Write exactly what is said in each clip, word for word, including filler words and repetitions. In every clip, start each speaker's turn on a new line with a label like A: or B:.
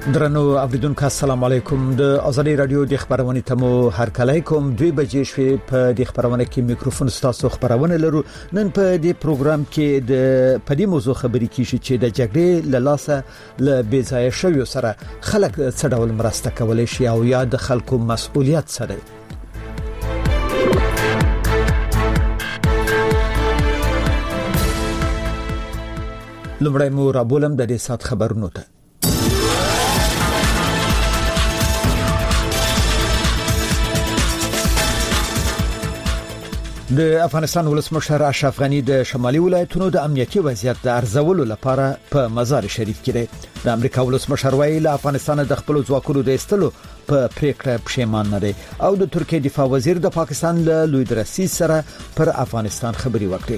A: درنو اوریدونکو السلام علیکم د ازادي رادیو د خبرونې تمو هر کله کوم دوی بجې شوي په د خبرونه کې میکروفون ستاسو خبرونه لرو. نن په دې پروګرام کې د پدې موضوع خبرې کیږي چې د جګړې له لاسه ل بیځای شوی سره خلک څه ډول مرسته کولای شي او یا د خلکو مسؤلیت سره. لمړی مو رابولم د دې سات خبرونو ته. د افغانستان ولسمشر اشرف غنی د شمالي ولایتونو د امنیتي وضعیت د ارزولو لپاره په مزار شریف کې دی. د امریکا ولسمشر وایي له افغانستان د خپل ځواکونو د استلو په پریکړه پښیمان نه دی او د ترکیه دفاع وزیر د پاکستان له لوی درسي سره پر افغانستان خبري وکړي.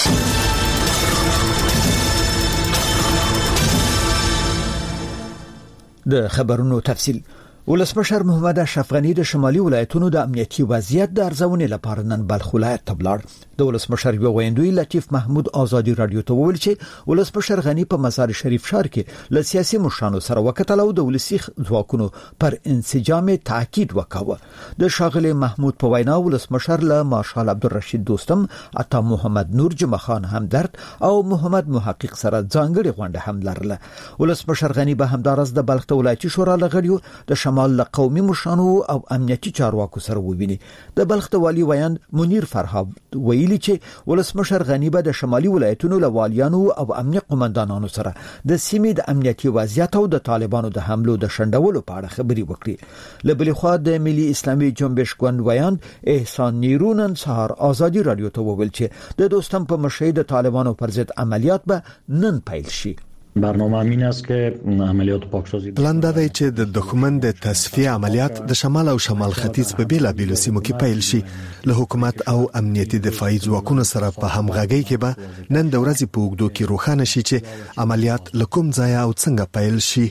A: د خبرونو تفصیل. ولسمشر محمد اشرف غنی د شمالي ولایتونو د امنیتي وضعیت د ارزونې لپاره نن بلخ ولایت ته ولاړ. د ولسمشر یو ویندوی لطیف محمود آزادي رادیو ته وویل چې ولسمشر غنی په مزار شریف ښار کې له سیاسي مشرانو سره وکتل او د ولسی ځواکونو پر انسجام تاکید وکاوه. د شاغلي محمود په وینا ولسمشر له مارشال عبدالرشید دوستم، عطا محمد نور، جمع خان همدرد او محمد محقق سره ځانګړي غونډه هم لرله. ولسمشر غنی به همدارس د بلخ ولایتي شورا لغړیو د شمال له قومي مشرانو او امنیتي چارواکو سره وویني. د بلخ والی ویان منیر فرهاد ویلي چې ولسمشر غنی به د شمالي ولایتونو له والیانو او امنیت قومندانانو سره د سیمې د امنیتي وضعیت او د طالبانو د حملو د شندولو په اړه خبري وکړي. له بل خوا د ملي اسلامي جنبش ګوند ویان احسان نیرونن سهار آزادي رادیو ته وویل چې د دوستم په مشهد د طالبانو پر ضد عملیات به نن پیل شي.
B: برنامه این است که عملیات پاکسازی
C: پلان دا دی چې د دښمن د تصفیه عملیات د شمال او شمال ختیځ په بیلابیلو سیمو کې پیل شي. له حکومت او امنیتي دفاعي ځواکونو سره په همغږۍ کې به نن د ورځې په اوږدو کې روښانه شي چې عملیات له کوم ځای او څنګه پیل شي.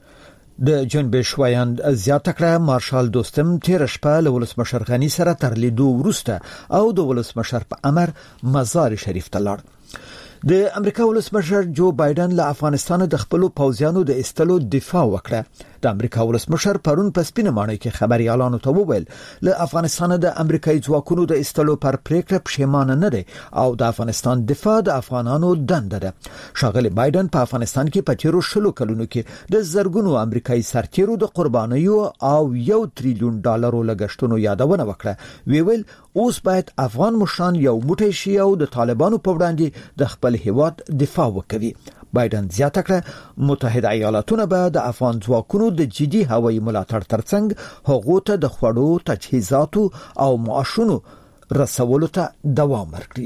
A: د جنبش ویان زیاته کړه مارشال دوستم تیر شپه له ولسمشر غنی سره تر لیدو وروسته او د ولسمشر په امر مزار شریف ته لاړ. د امریکا ولسمشر جو بایدن له افغانستان د خپل پوځیانو د استلو دفاع وکړه. د امریکا ولسمشر پرون په سپینه ماڼۍ کې خبري اعلان وکړ له افغانستان د امریکایي ځواکونو د استلو پر پریکړه پښیمان نه دي او د افغانستان دفاع د افغانانو دنده ده. شاغلي بایدن په افغانستان کې په تیرو شلو کلونو کې د زرګونو امریکایي سرتیرو د قربانیو او یو تریلیون ډالرو لګښتونو یادونه وکړه. ویل اوس باید افغان مشران یو موټی شي او د طالبانو په وړاندې د خپل هیواد دفاع وکړي. بایدن زیاته کړه متحده ایالاتونه به د افغان ځواکونو د جدي هوایي ملاتړ ترڅنګ هغو ته د خوړو، تجهیزاتو او معاشونو رسولو ته دوام ورکړي.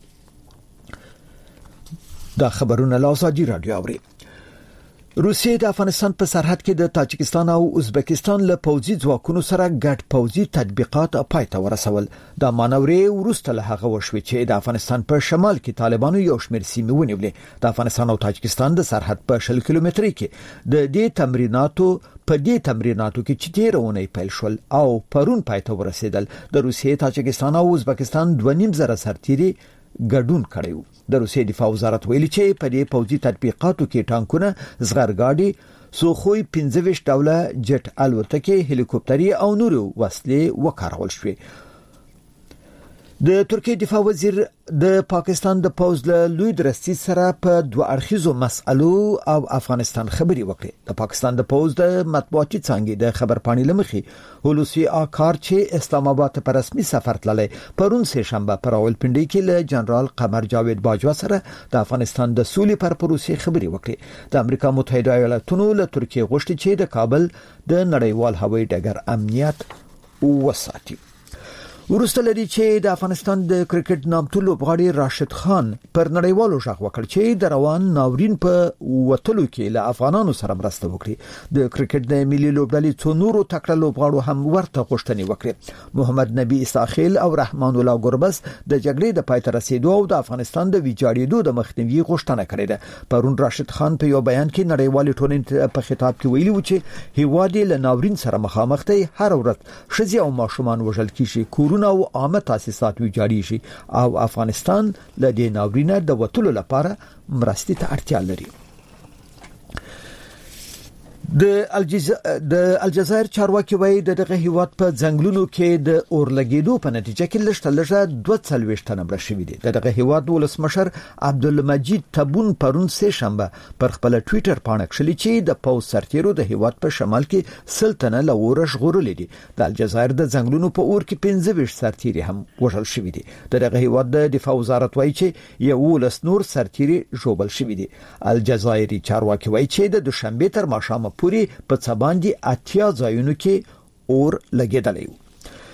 A: دا خبرونه له آزادي رادیو اوري. روسیه د افغانستان په سرحد کې د تاجکستان او ازبکستان له پوځي ځواکونو سره ګډ پوځي تطبیقات پای ته ورسول. دا مانورې ورسته له هغه وشوي چې د افغانستان په شمال کې طالبانو یو شمېر سیمې ونیولې. د افغانستان او تاجکستان د سرحد په شل کیلومتري کې د دې تمریناتو په دې تمریناتو کې چې تیرونه پیل شول او پرون پای ته ورسېدل. د روسیه، تاجکستان او ازبکستان دوه نیم زره سرتیري ګډون کړیو. د روسیې دفاع وزارت ویلي چې په دې پوځي تطبیقاتو کې ټانکونه، زغرګاډي، سوخوي پنځه ویشت ډوله جټ الوتکې، هلیکوپټري او نورو وسلې وکارول شوې. د ترکیه دفاع وزیر د پاکستان د پوز له لوی درستی سره په دوه اړخیزو مسألو او افغانستان خبري وکړي. د پاکستان د پوز د مطبوعاتي څانګې د خبرپاڼې لمخې هولوسی آکار چې اسلام آباد په رسمي سفر تللی پرون سه شنبه پر راولپنډي کې له جنرال قمر جاوید باجوا سره د افغانستان د سولې پر پروسې خبري وکړي. د امریکا متحده ایالاتونو له ترکیه غوښتي چې د کابل د نړیوال هوایي ډګر امنیت وساتي. ورسته لري چې د افغانستان د کرکټ نامتو لوبغاړي راشد خان پر نړیوالو ژغ وکړ چې د روان ناورین په وټلو کې له افغانانو سره مرسته وکړي. د کرکټ د ملي لوبډلې څو نورو تکړه لوبغاړو هم ورته غوښتنې وکړې. محمد نبی اساخیل او رحمان الله ګربز د جګړې د پای ته رسیدو او د افغانستان د ویجاړېدو د مخنیوي غوښتنه کړې ده. پرون راشد خان په یو بیان کې نړیوال ټولنې په خطاب کې ویلي و چې هیواد له ناورین سره مخامخ دی. هر ورځ ښځې او ماشومان وژل کیږي، کورونه او عامه تاسیسات ویجاړي شي او افغانستان له دې ناورینه د وټلو لپاره مرستې ته اړتیا لري. د الجزایر د الجزایر چارواکي وایي دغه هیواد په ځنګلونو کې د اورلګیدو په نتیجه کې لږ تر لږه دوه څلوېښت تنه مړه شوي دي. دغه هیواد ولسمشر عبدالمجید تبون پرون سه شنبه پر خپل ټوئیټر باندې کړلي چې د پوز سرتیرو د هیواد په شمال کې سلطنه لور ژغورلې دي. د الجزایر د ځنګلونو په اور کې پنځه ویشت سرتیري هم وژل شوي دي. دغه هیواد د دفاع وزارت وایي چې یو لس نور سرتیري ژوبل شوي دي. الجزایري چارواکي وایي چې د دوشنبه تر ماښامه پورې په څباندې اتیا ځایونو کې اور لګیدلی و.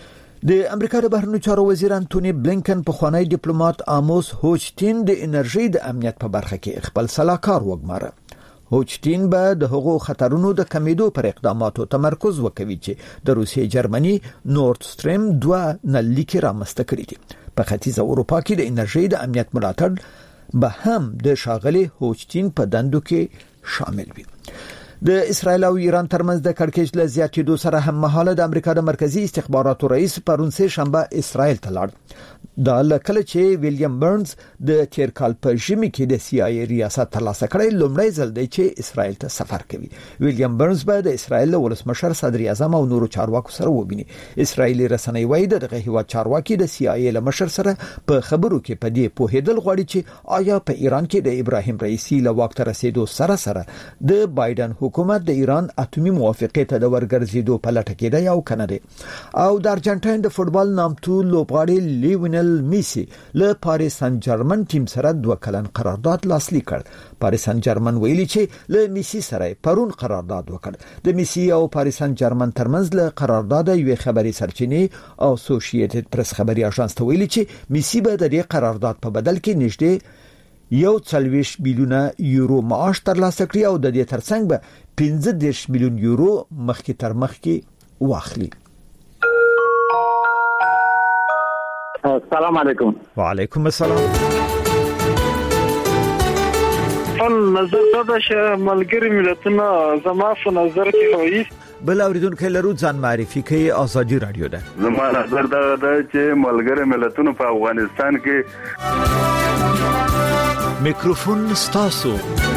A: د امریکا د بهرنیو چارو وزیر انټونی بلینکن په خوانی ډیپلوماټ آموس هوچټین د انرژي د امنیت په برخه کې خپل سلاکار وګماره. هوچټین به د هغو خطرونو د کمیدو پر اقداماتو تمرکز وکوي چې د روسیې جرمني نورد سټریم دوه نلیکې رامنځته کړي دي. په ختیځ اروپا کې د انرژي د امنیت ملاتړ به هم د ښاغلي هوچټین په دندو کې شامل وي. د اسرایل او ایران ترمنځ د کړکېچ له زیاتېدو سره هم مهاله د امریکا د مرکزی استخباراتو رئیس پرون سه شنبه اسرایل ته لاړ. دا لکه چې ویلیام برنز د تیر کال په ژمي کې د سی آی ای ریاست ترلاسه کړی لومړی ځل دی چې اسرایل ته سفر کوي. ویلیام برنز به د اسرایل ولسمشر صدر اعظم او نورو چارواکو سره وویني. اسرایلی رسنۍ وایي دغه هیواد چارواکي د سی آی ای له مشر سره په خبرو کې په دې پوهېدل غواړي چې آیا په ایران کې د ابراهیم رئیسی له واک ته رسیدو سره سره د بایدن حکومت د ایران اتمی موافقه ته د ورګرځېدو په لټه کې دی او کنه دی. او د ارجنټاین د فوتبال نامتو لوبغاړي لیونل میسی له پاریس سن جرمن ټیم سره دوه کلن قرارداد لاسلیک کړ. پاریس سن جرمن ویلي چې له میسی سره پرون قرارداد وکړ. د میسی او پاریس سن جرمن ترمنځ له قرارداد یو خبري سرچینې او اسوسییټډ پریس خبري اژانس ته ویلي چې میسی به د دې قرارداد په بدل کې نږدې یو څلوېښت میلیونه یورو معاش ترلاسه کړي او د دې ترڅنګ به پنځه دېرش میلیون یورو مخکې تر مخکې واخلي.
D: السلام علیکم.
A: وعلیکم السلام.
E: فن نظر دا چې ملګری ملتونه زما په نظر کې وایي
A: بل اوریدونکو لرو ځان معرفي کوي. ازادي رادیو ده.
F: زما نظر دا ده چې ملګری ملتونه په افغانستان کې
A: میکروفون ستاسو.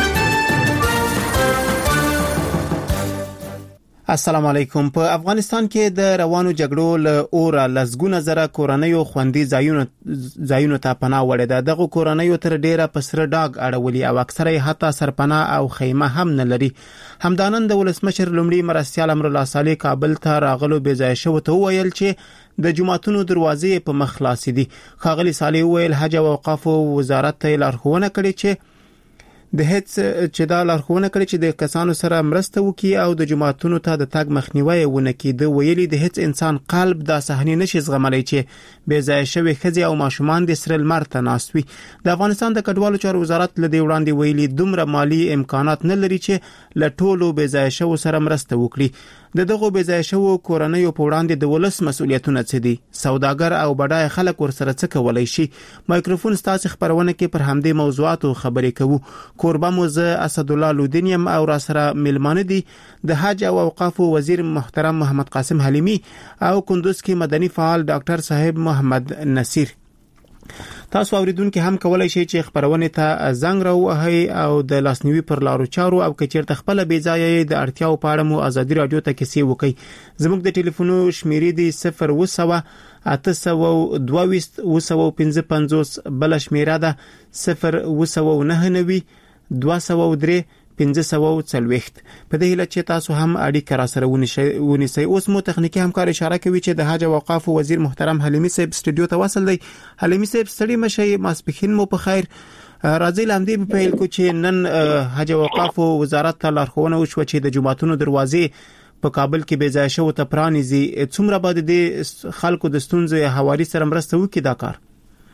G: السلام علیکم. په افغانستان کې د روانو جګړو له اوره لسګونه زره کورنیو خوندي ځایونو ځایونو ته پناه وړي ده. دغه کورنیو تر ډیره په سره ډاګ اړولي او اکثره حتی سرپناه او خیمه هم نه لري. همدانن د ولسمشر لومړي مرستیال امر الله صالح کابل ته راغلو بې ځای شو ته ویل چې د جمعتونو دروازې په مخ خلاصې دي. ښاغلي صالح ویل حج او اوقاف وزارت ته لارښوونه کړې چې د هیڅ چې دا لارښوونه کړې چې د کسانو سره مرسته وکړي او د جماعتونو ته د تګ مخنیوي ونه کړي. د ویلي د هیڅ انسان قلب دا صحنه نشي زغملای چې بې ځای شوی ښځې او ماشومان د سره لمر ته ناست وي. د افغانستان د کډوالو چارو وزارت له دې وړاندې ویلي دومره مالی امکانات نه لري چې له ټولو بې ځای شوو سره مرسته وکړي. د دغه بې ځای شوو کورنیو په وړاندې د ولس مسؤلیتونه څه دي؟ سوداګر او بډای خلک ورسره څه کولای شي؟ مایکروفون ستاسو خبرونه کې پر همدې موضوعاتو خبرې کوو. کوربه مو زه اسد الله لودینیم او را سره ملمانه دي د حج او اوقاف وزیر محترم محمد قاسم حلیمی او کندوز کې مدني فعال ډاکټر صاحب محمد نصیر. تاسو اوریدونکو هم کولای شئ چې خبرونه ته زنګ راوهئ او د لاسنیوي پر لارو چارو او کچیر تخپل بې ځای د اړتیاو په اړه مو ازادي رادیو ته کیسې وکړئ. زموږ د ټلیفونو شمیرې دي صفر و سوه اته سوه دوه ویشت و سوه پنځه پنځوس، بل شمیره ده صفر و سوه نهه نوي دوه سوه درې پنځه سوه څلوېښت. په دې هیله چې تاسو هم اړیکه را سره ونیسئ. اوس مو تخنیکی همکار اشاره کوي چې د حج او اوقاف وزیر محترم حلیمی صاحب سټوډیو ته وصل دی. حلیمی صاحب ستړي مشئ، ماسپښین مو په خیر. راځي لامدې په پیل کو چې نن حج او اوقاف وزارت ته لارښوونه وشوه چې د جمعتونو دروازې په کابل کې بې ځای شوو ته پرانیزي. څومره به د خلکو د ستونزې حوالي سره مرسته وکړي دا کار؟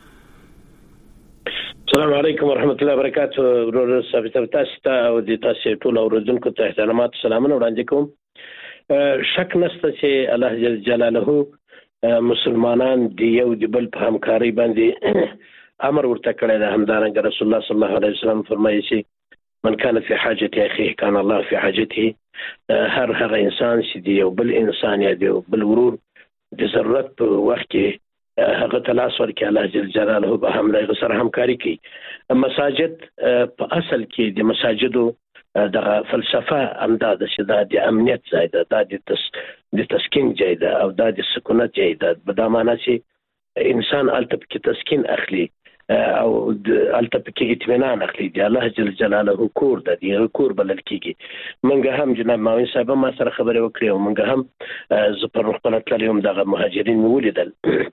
H: السلام علیکم ورحمت الله وبرکاته. ورور ثابت تاسو ته او د تاسو ټول اوریدونکو ته احترامات سلامونه وړاندې کوم. شک نشته چې الله جل جلاله مسلمانان دی یو د بل په همکاري باندې امر ورته کړی دی. همدارنګه رسول الله صلی الله علیه وسلم فرمایي چې من كان في حاجة اخيه كان الله في حاجته. هر هغه انسان چې دی یو بل انسان یا دی بل ورور د ضرورت په وخت کې هغه تلاش ورکړي الله جل جلاله به هم له سره همکاري کوي. مساجد په اصل کې د مساجدو دغه فلسفه انداز چې دا د امنیت ځای ده، دا د تس د تسکین ځای ده او دا د سکونت ځای ده. په دا معنی چې انسان الته کې تسکین اخلي او الته کې اطمینان اخلي. دی الله جل جلاله کور د دې کور بلل کیږي. منګه هم جناب ماوین صاحب ما سره خبرې وکړې او منګه هم ز پر خپل تلیم دغه مهاجرین ولیدل.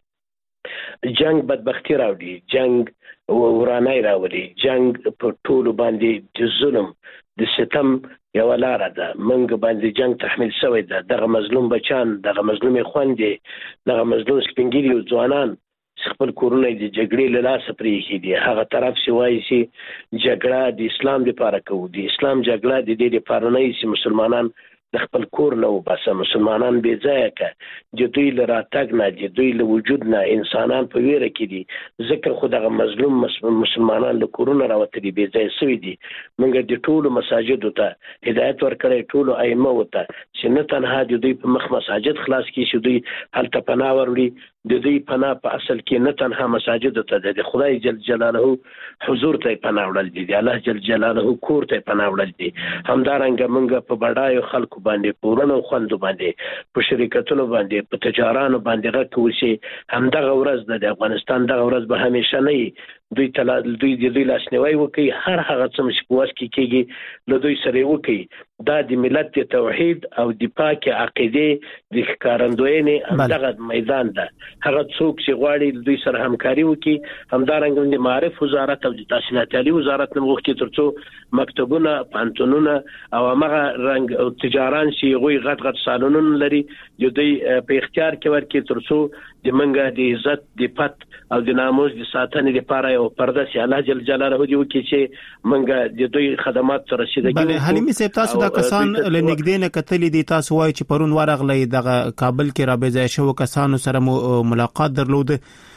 H: جنگ بدبختی راوړي، جنگ ورانای راوړي، جنگ په ټولو باندې د ظلم د ستم یو لار ده. منګ باندې جنگ تحمیل شوی ده. دغه مظلوم بچان، دغه مظلوم خويندې، دغه مظلوم سپینګیری ځوانان خپل کورونه د جګړې له لاسه پرېښي دي. هغه طرف چې وایي چې جګړه د اسلام لپاره کوو، د اسلام جګړه د دې لپاره نه چې مسلمانان د خپل کور نه وباسه، مسلمانان بې ځایه که د دوی له راتګ نه، د دوی له وجود نه انسانان په ویره کې دي. ځکه خو دغه مظلوم مسلمانان له کورونه راوتلي بې ځایه شوي دي. موږ د ټولو مساجدو ته هدایت ورکړی، ټولو ائمه ته چې نه تنها د دوی په مخ مساجد خلاص کړي چې دوی هلته پناه وروړي، د دوی پناه په اصل کې نه تنها مساجد ته ده، د خدای جل جلاله حضور ته پناه وړل دي، د الله جل جلاله کور ته پناه وړل دي. همدارنګه موږ په بډایو خلکو باندې، په ورونو خوندو باندې، په شرکتونو باندې، په تجارانو باندې غږ کوو چې همدغه ورځ ده، د افغانستان دغه ورځ به همیشه نه وي. دوی تلا دوی د دوی لاسنیوي وکړي، هر هغه څه چې په وس کې کېږي له دوی سره وکړي. دا د ملت د توحید او د پاک عقیده د ښکارندوینې همدغه میدان ده. هغه څوک چې غواړي دوی سره همکاري وکړي. همدارنګه د معارف وزارت او د تحصیلات عالی وزارت نه وغوښتي ترڅو مکتبونه، پانتونونه او هغه رنګ او تجاران چې هغوی غټ غټ سالونونه لري د دوی په اختیار کې ورکړي، ترڅو د منګه د عزت، د پت او د ناموس د ساتنې لپاره یو پرده چې الله جل جلاله دی وکړي چې منګه د دوی خدمات سره رسیدګي.
G: بله حلیمي صاحب، تاسو دا کسان له نږدې نه کتلې دي، تاسو وایي چې پرون ورغلې دغه کابل کې را بځای شو کسانو سره ملاقات درلود.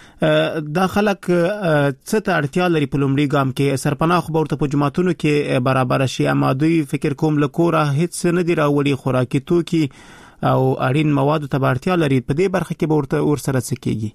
G: دا خلک څه ته اړتیا لري په لومړي ګام کې؟ سرپناه خو ورته په جماعتونو کې برابر شي، اما دوی فکر کوم لکوره هیڅ نه دی راوړي، خوراکي توکي او اړین مواد ته اړتیا لري. په دې برخه کې ورته ور سره څه کېږي؟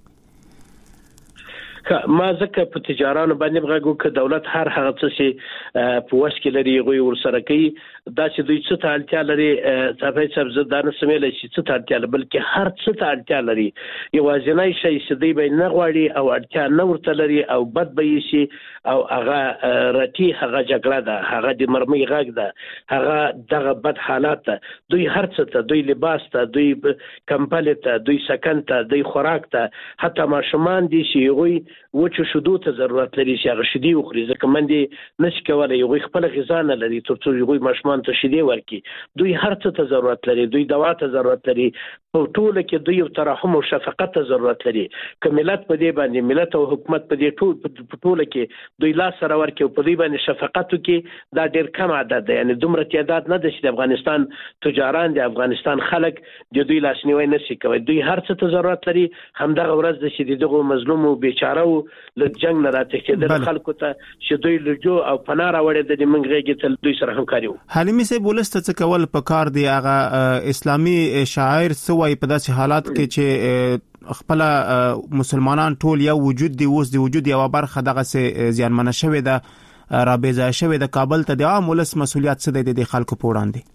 H: ما ځکه په تجارانو باندې غږو ک دولت هر هغه څه چې په وس کې لري غوي ور سره کوي. دا چې دوی څه ته اړتیا لري صاحب صاحب زدان سمېل شي څه ته اړتیا لري، بلکې هر څه ته اړتیا لري. یوازینی شی چې دوی به نه غواړي او اړتیا نه ورته لري او بد به شي او هغه رتی هغه جګړه ده، هغه د مرمۍ غږ ده، هغه دغه بد حالات ده. دوی هر څه ته، دوی لباس ته، دوی کمپل ته، دوی سکن ته، دوی خوراک ته، حتی ماشومان دي چې غوي وچو شودو ته ضرورت لري چې هغه شیدې وخوري، ځکه مندې نشي کولای یو خپل غذا نه لري ترڅو یو ماشومان ته شیدې ورکړي. دوی هر څه ته ضرورت لري، دوی دوا ته ضرورت لري، په ټول کې دوی یو ترحم او شفقت ته ضرورت لري. که ملت په دې باندې، ملت او حکومت په دې ټول په ټول کې دوی لاس سره ورکړي او په دې باندې شفقت وکړي، دا ډېر کم عدد دی. یعنی دومره تعداد نه ده چې د افغانستان تجاران، د افغانستان خلک د دوی لاسنیوي نشي کوي. دوی هر څه ته ضرورت لري. همدغه ورځ د چې دغه مظلوم او بیچاره له جنگ نه راتښتېدل خلکو ته چې دوی لجو او پناه راوړي د منګړې تل دوی سره همکاري وکړي.
G: حلیمي صاحب، ولست څه کول په کار دی؟ هغه اسلامي شاعر سوای په داسې حالات کې چې خپل مسلمانان ټول یو وجود دی، اوس دی وجود یو برخه دغه سه زیانمنه شوی ده، را بځای شوی د کابل ته د عام ولس مسولیت څه دی د خلکو په وړاندې؟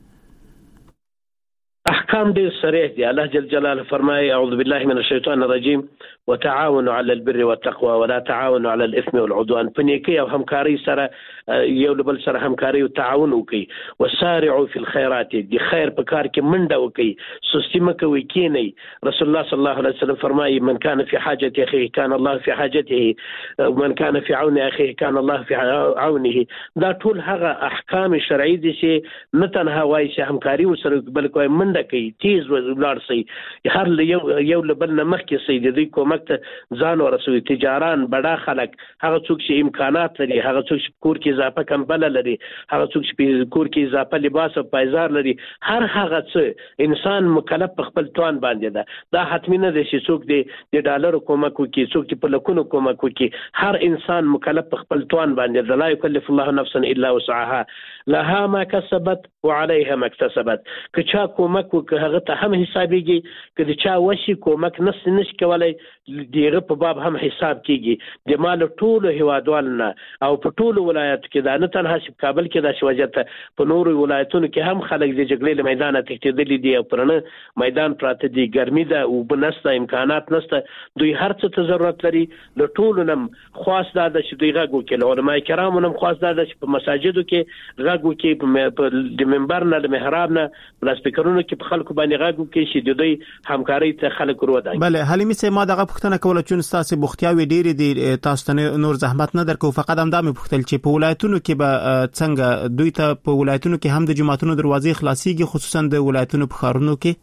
H: احکام دې صریح دي. الله جل جلاله فرمایي اعوذ بالله من الشیطان الرجیم وتعاونوا على البر والتقوى ولا تعاونوا على الاثم والعدوان. په نیکۍ او همکاري سره یو بل سره همکاري او تعاون وکړي. وسارعوا في الخيرات، د خیر په کار کې منډه وکړي، سستی مه کوئ، کینئ. رسول الله صلی الله علیه وسلم فرمایي من كان في حاجة اخيه كان الله في حاجته ومن كان في عون اخيه كان الله في عونه. دا ټول هغه احکام شرعي دي چې نه تنها وایي چې همکاري وسره، بلکې منډه کوي، تیز ولاړ شي، هر یو یو بل نه مخکې شي، د دې کومک ته ځان ورسوي. تجاران، بڑا خلک، هغه څوک چې امکانات لري، هغه څوک چې کور کې اضافه کمبل لري، هغه څوک چې کور کې اضافه لباس او پایزار لري، هر هغه څه انسان مکلف په خپل توان باندې ده. دا حتمی نه دی چې څوک د ډالر کومک وکړي، څوک چې په لکونو کومک وکړي. هر انسان مکلف په خپل توان باندې ده. لا یکلف الله نفسا الا وسعها لها ما کسبت وعليها ما اكتسبت. که چا کومک وکړي هغه ته هم حسابيږي کله چا وشي کومک نس نش کولای دیغه په باب هم حساب کیږي د مال ټولو هوادوالنا او په ټولو ولایتو کې دا نه تنها چې کابل کې دا شوجت په نورو ولایتونو کې هم خلک د جګړې له میدانه تښتېدلي دي او پرنه میدان پراته دي ګرمي ده او بنسته امکانات نشته دوی هر څه ته ضرورت لري له ټولو نم خاص دا چې دوی غږ وکړي علماء کرامو نم خاص دا چې په مساجدو کې غږ وکړي په د منبر نه د محراب نه په سپیکرونو کې په خلکو باندې غږ وکړي چې د دوی همکاري ته خلک ورودای.
G: بله حلیمي سه ما دغه پوښتنه کوله چې تاسو بوختیاوي ډېری دي تاسو ته نور زحمت نه درکو فقط هم دا مې پوښتل چې په ولایتونو کې به څنګه دوی ته په ولایتونو کې هم د جماعتونو دروازې خلاصيږي خصوصا د ولایتونو په ښارونو کې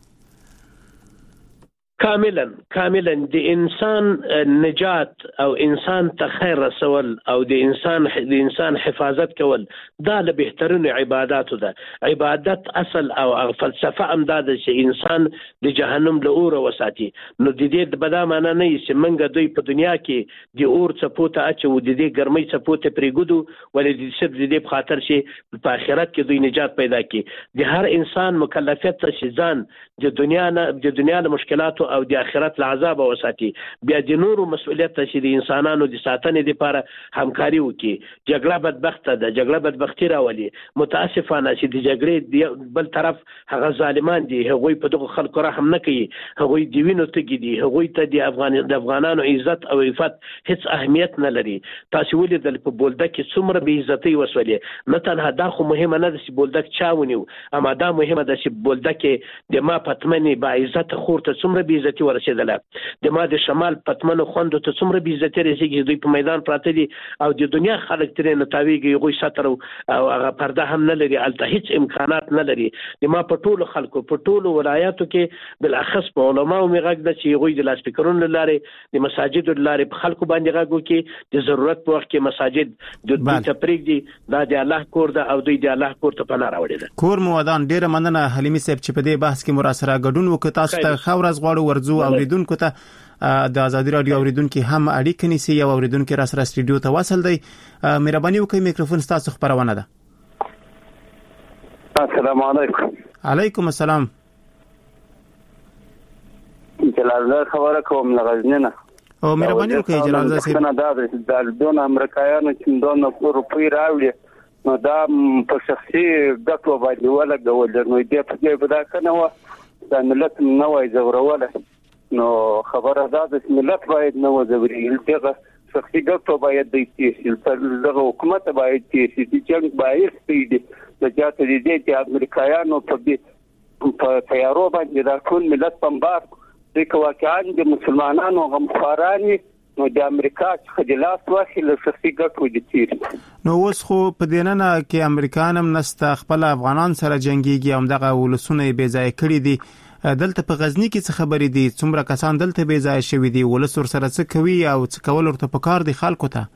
H: کاملا کاملا د انسان نجات او انسان ته خیر رسول او د انسان د انسان حفاظت کول دا له بهترین عبادتو ده. عبادت اصل او فلسفه هم دا ده چې انسان د جهنم له اور وساتي. نو د دې د بدا معنا نه چې منګه دوی په دنیا کې د اور چپوته اچو د دې ګرمۍ چپوته پریګودو ولې د سب د دې په خاطر چې په آخرت کې دوی نجات پیدا کړي. د هر انسان مکلفیت ته ځان د دنیا نه د دنیا له مشکلاتو او د آخرت له عذاب وساتي بیا د نورو مسؤلیت ته چې د انسانانو د ساتنې لپاره همکاري وکړي. جګړه بدبخته ده جګړه بدبختی راولي. متاسفانه چې د جګړې بل طرف هغه ظالمان دي هغوی په دغه خلکو رحم نه کوي هغوی د وینو تږي دي هغوی ته د افغان د افغانانو عزت او عفت هیڅ اهمیت نه لري. تاسو ولیدل په بولدک کې څومره بې عزتي وسولې نه تنها دا خو مهمه نه ده چې بولدک چا ونیو اما دا مهمه ده چې بولدک کې د ما پتمنې با عزت خور ته څومره بې عزتي ورسېدله د ما د شمال پتمنو خوندو ته څومره بې عزتي رسېږي دوی په میدان پراته دي او د دنیا خلک ترې نه تاویږي هغوی ستر او هغه پرده هم نه لري هلته هیڅ امکانات نه لري. د ما په ټولو خلکو په ټولو ولایاتو کې بالاخص په علماو مې غږ ده چې هغوی د لاسپیکرونو له لارې د مساجدو له لارې په خلکو باندې غږ وکړي د ضرورت په وخت کې مساجد د دوی ته پرېږدي دا د الله کور ده او دوی د الله کور ته پناه راوړې ده.
G: کور مو ودان ډېره مننه حلیمي صاحب چې په دې بحث کې مو راسره ګډون وکړ. تاسو ته ښه ورځ غواړو ورځو اوریدونکو ته د ازادي رادیو اوریدونکو هم اړیکه نیسي یو اوریدونکو را سره سټډیو ته وصل دی. مهرباني وکړئ میکروفون تاسو خبرونه ده.
D: السلام علیکم.
G: علیکم السلام.
D: جلال الله خبره کوم لغزنه نه
G: او مهرباني وکړئ جلال الله صاحب
D: د دون امریکایانو چې دون روپی راوړي نو دا په شخصي ګټو باندې ولګول نو دې په دې بدا کنه و د ملت نو وای زوروله نو خبره ده چې ملت باید نو زوري دغه شخصي ګټو باید د تیسل دغه حکومت باید تیسل چې جنگ باید پیډي د جاته دې چې امریکایانو په دې په تیارو باندې دا ټول ملت بمبار د واقعان د مسلمانانو غمخواراني نو د امریکا څخه د لاس واخلې له شخصي ګټو د تیر
G: نو اوس خو په دینه کې امریکانم نست خپل افغانان سره جنگيږي هم دغه ولسونه بې ځای کړی دي. دلته په غزنی کې څه خبرې دي څومره کسان دلته بې ځای شوي دي ولس ور سره څه کوي او څه کول ورته پکار دي خلکو ته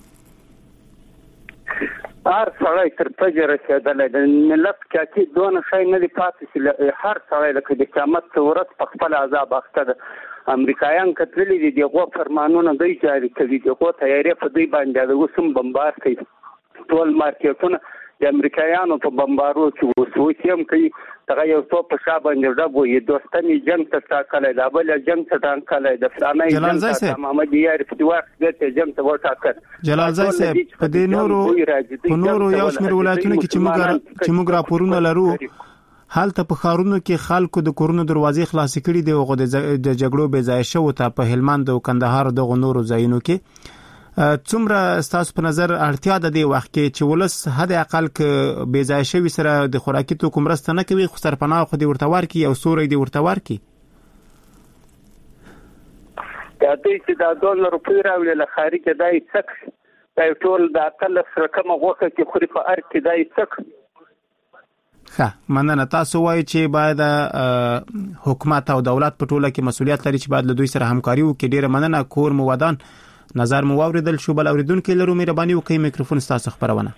D: هر سړی تر پجه رسېدلی د ملت کې اکید دونه شی نه دی پاتې چې هر سړی لکه د قیامت ورځ په خپل عذاب اخته ده. امریکایان کتلي دي دغه فرمانونه دوی جاري کوي دغه تیارې په دوی باندې د وسم بمبار کوي ټول مارکیټونه د امریکایانو په بمبارو کې وسوي هم کوي دغه یو څو په شابه نړۍ وي دوستاني جنگ ته تاکل دا بل جنگ ته تاکل د فلانه جنگ ته محمد یار په وخت کې جنگ ته وټاکل.
G: جلال زای صاحب په دې نورو په نورو یو شمېر ولایتونو کې چې موږ چې موږ راپورونه لرو حالت په خارونو کې خلکو د کورونو دروازې خلاصې کړي دي او د جګړو بې ځای شو ته په هلمند او کندهار دغه نورو ځایونو کې څومره ستاسو په نظر اړتیا ده د وخت کې چې ولس حد اقل ک بې ځای شوی سره د خوراکي توکو مرسته نه کوي خو سرپناه خو دی ورته ورکی او سوري دی ورته ورکی
D: دا دې چې دا ډالر په راوړل لخاري کې دای څک دا ټول د اقل رقم غوښه کې خوري په ار کې دای څک
G: ښه مننه. تاسو وایي چې باید حکومت او دولت په ټوله کې مسؤلیت لري چې باید له دوی سره همکاري وکړي. ډیره مننه. کور مو ودان نظر مو واوریدل شو بل اوریدونکو لرو مهرباني وکړئ میکروفون تاسو خبرونه.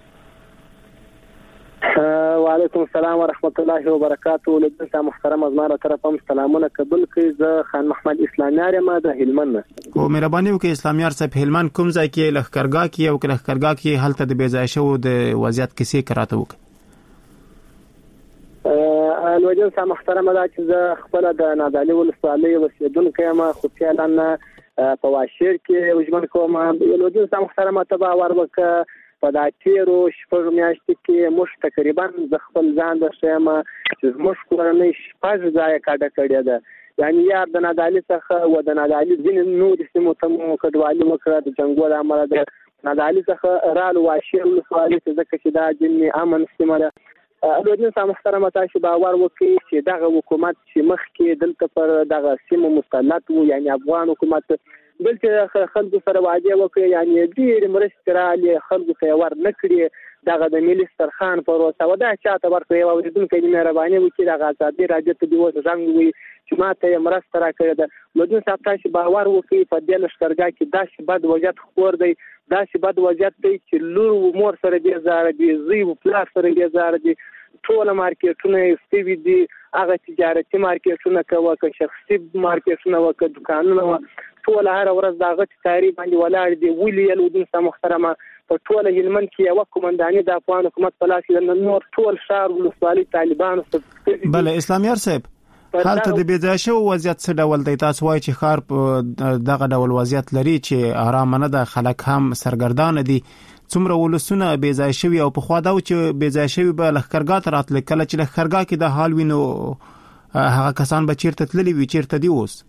I: وعلیکم السلام ورحمت الله وبرکاته. لدته محترم از ما را طرفم سلامونه قبول کړئ. زه خان محمد اسلامیار ما د هلمند
G: او مهرباني وکړئ اسلامیار صاحب هلمند کوم ځای کې لخرګا کې او لخرګا کې حالت د بې ځای شو د وضعیت کیسې کراته وکړئ.
I: لوجن سم محترمه دا چې زه خپل د نادعلي ولسوالۍ اوسیدونکی یم، خو فعلا په واشیر کې وجمن کوم. لوجن سم محترمه ته باور وکړه په دا تیرو شپږ میاشتې کې موږ تقریبا د خپل ځان د شیم چې موږ کورنۍ شپږ ځای کاډه کړې ده، یعنی یا د نادعلي څخه و د نادعلي ځینې نور سیمو ته مو کډوالي وکړه د جنګو د عمله ده. نادعلي څخه رالو واشیر ولسوالۍ ته ځکه چې دا ځینې امن سیمه ده. لوجن سم محترمه تاسو باور وکړئ چې دغه حکومت چې مخکې دلته پر دغه سیمو مستند وو، یعنی افغان حکومت، بلکې خلکو سره وعده وکړي، یعنی ډېر مرستې رالې خلکو ته ور نه کړي. دغه د ملي سترخان پروسه و دا چاته ورکړي او اوریدونکو یې مهرباني وکړي دغه ازادي راځي ته دی وځه څنګه وي چې ماته یې مرسته راکړي ده. لوجن صاحب تاسو باور وکړئ په دې لښکرګاه کې داسې بد وضعیت خور دی، داسې بد وضعیت دی چې لور مور سره دې زار دي، زوی او پلار سره دې زار دي، ټول مارکیټونه استوي دي، هغه تجارتي مارکیټونه کوي که شخصي مارکیټونه وکړي دکانونه ټول هر ورځ دغه تاریخ باندې ولاړ دي. ولې لوجن سم محترمه په ټول هلمند کې یو کومنداني د افغان حکومت په لاس کې نور ټول شهر ولسوالۍ طالبان څخه
G: بل اسلامیار صاحب حالت د بیځای شو وضعیت څه ډول دی؟ تاسو وایي چې خار په دغه ډول وضعیت لري چې آرام نه ده، خلک هم سرګردان دي. څومره ولسونه بیځای شوی او په خوا دا چې بیځای شوی به لخرګاه ته راتل، کله چې لخرګاه کې د حال وینو هغه کسان به چیرته تللی وي، چیرته دی اوس؟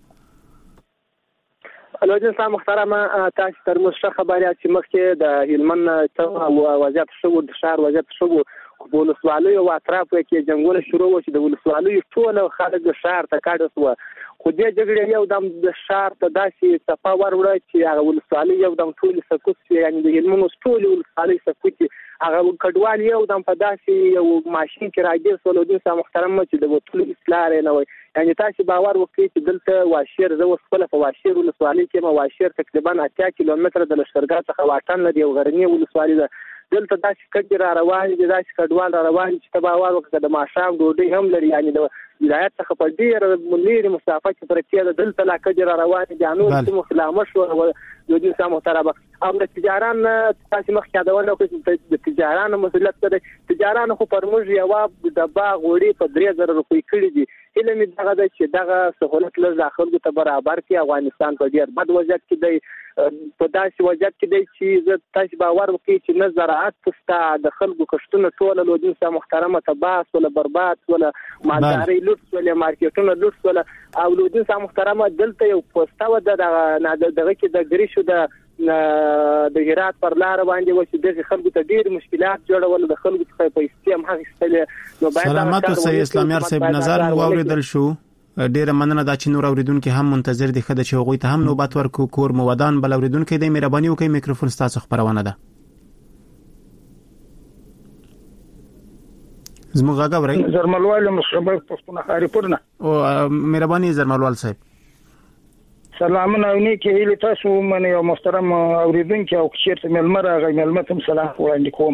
I: لوجن صاحب محترمه تاسو تر موږ خبریا چې مخکې د هلمند ته وضعیت شو، د شهر وضعیت شو، په ولسوالۍ او اطراف کې جنگونه شروع و چې د ولسوالۍ ټول خلک د شهر ته کاډه سو. خو دې جګړې یو دم د شهر ته داسې صفا وروړه چې هغه ولسوالۍ یو دم ټول سکوت، یعنی د هلمند ټول ولسوالۍ سکوت، هغه کډوال یو دم په داسې یو ماشين کې راګیر سو. لوجن صاحب محترمه چې د وټول اصلاح نه وي، یعنی تاسو باور وکړئ چې دلته واشیر زو خپل په واشیر ولسوالۍ کې ما واشیر تقریبا اتیا کیلومتره د لښکرګاه څخه واټن لري او غرنی ولسوالۍ ده. دلته داسې کډې را روان دي، داسې کډوال را روان چې ته باور وکړه د ماښام ډوډۍ هم لري، یعنی د ولایت څخه په ډېر لرې مسافه کې پرته ده دلته لا کډې را روان دي. نور سیمو خلامه شو لوجن صاحب محترمه او د تجاران تاسو مخ یادونه وکړئ د تجاران مسؤلیت ده. تجاران خو پر موږ یو د باغ وړي په درې زره روپۍ کړي دي. علم دغه د چې دغه سہولت له داخلو ته برابر کې افغانستان په ډیر بد وضعیت کې دی، په داسې وضعیت کې دی چې تاسو باور وکړئ چې نه زراعت پستا د خلکو کښتونه ټول لوجن صاحب محترمه تباس ولا برباد ولا مالداري لوټ ولا مارکیټونه لوټ ولا او لوجن صاحب محترمه دلته یو پوسټه و د دغه کې د ګریشو د د هرات پر لار باندې و چې د خلکو ته ډیر مشکلات جوړول، د خلکو ته پیسې هم هغه استل نو باید
G: سلامات اوسئ. اسلامیار صاحب نظر مو اوریدل شو، ډیره مننه دا چې نور اوریدونکو هم منتظر دي خدای چې هغه ته هم نوبت ورکو. کور مو ودان بل اوریدونکو د مهرباني وکړئ میکروفون تاسو خبرونه ده. زموږ غاګه ورای
J: زرملوال مخبر پښتون خاري پورنه
G: او مهرباني زرملوال صاحب
J: سلامونه او نیکی هیله تاسو من یو محترم اوریدونکو او چیرته ملمر غي ملمتم سلام وړاندې کوم.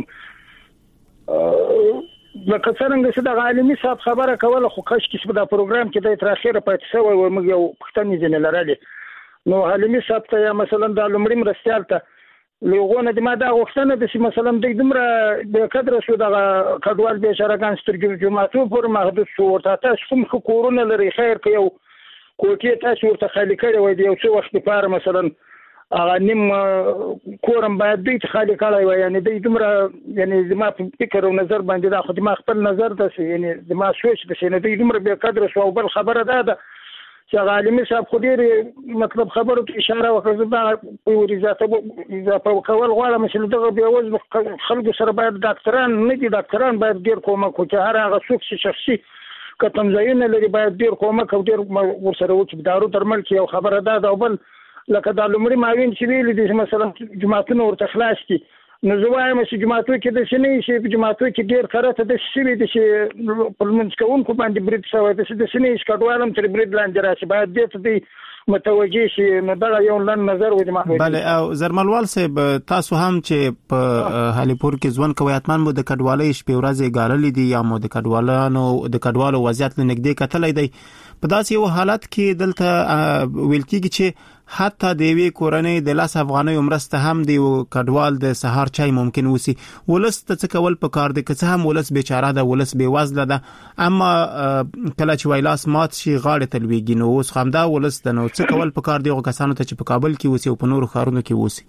J: لکه څنګه چې د عالمي صاحب خبره کوله خو کاش کې په پروګرام کې د تر اخره پاتې شوی و موږ یو پښتني ځنه لرالي نو عالمي صاحب ته مثلا د لمړی مرستيال ته لغونه د ماده غوښتنه د مثلا د دمره د قدر شو د کډوال به شرکان سترګو جماعتو پر محدود شو ورته تاسو کوم کورونه لري خیر کې یو کوټه تاسو ورته خالی کړی وای دی یو څه وخت لپاره مثلا هغه نیم کورم باید دې خالی کړی وای، یعنی د دمره یعنی زما فکر او نظر باندې دا خو ما خپل نظر ده یعنی زما سوچ د شنه د دمره به قدر شو بل خبره ده ده چې عالمي صاحب خو ډېر مطلب خبرو ته اشاره وکړه دا په ورزاته اضافه کول غواړم چې دغه به وځ خلکو سره باید ډاکټران نه دي ډاکټران باید ډېر کومک وکړي، هر هغه څوک چې شخصي کتم ځایونه لري باید ډېر کومک او ډېر ورسره وکړي. دارو درمل کې یو خبره ده دا بل لکه د لمړي ماوین چې ویل دي مثلا جماعتونه ورته خلاص دي نو زه وایم چې جماعتو کې د سنې شي جماعتو کې ډېر کارته د شي د شي په منځ کوونکو باندې برید شوی د سنې شکډوالم تر برید لاندې راشي باید دې ته متوجه شي نو دا یو لن نظر و د ما
G: بله او زرملوال صاحب تاسو هم چې په هالیپور کې ځوان کوي اتمن مو د کډوالۍ شپې ورځې ګارلې دي یا مو د کډوالانو د کډوالو وضعیت لنګدې کتلې دی په داسې یو حالت کې دلته ویل کېږي چې حتی د یوې کورنۍ د لاس افغانۍ مرسته هم د کډوال د سهار چای ممکن وسی. ولس ته څه کول پکار دي که څه هم ولس بیچاره ده، ولس بې وزله ده، اما کله چې وایلاس مات شي غاړه تلويږي. نو اوس هم دا ولس ده، نو څه کول پکار دي هغه کسانو ته چې په کابل کې وسی او په نورو ښارونو کې وسی؟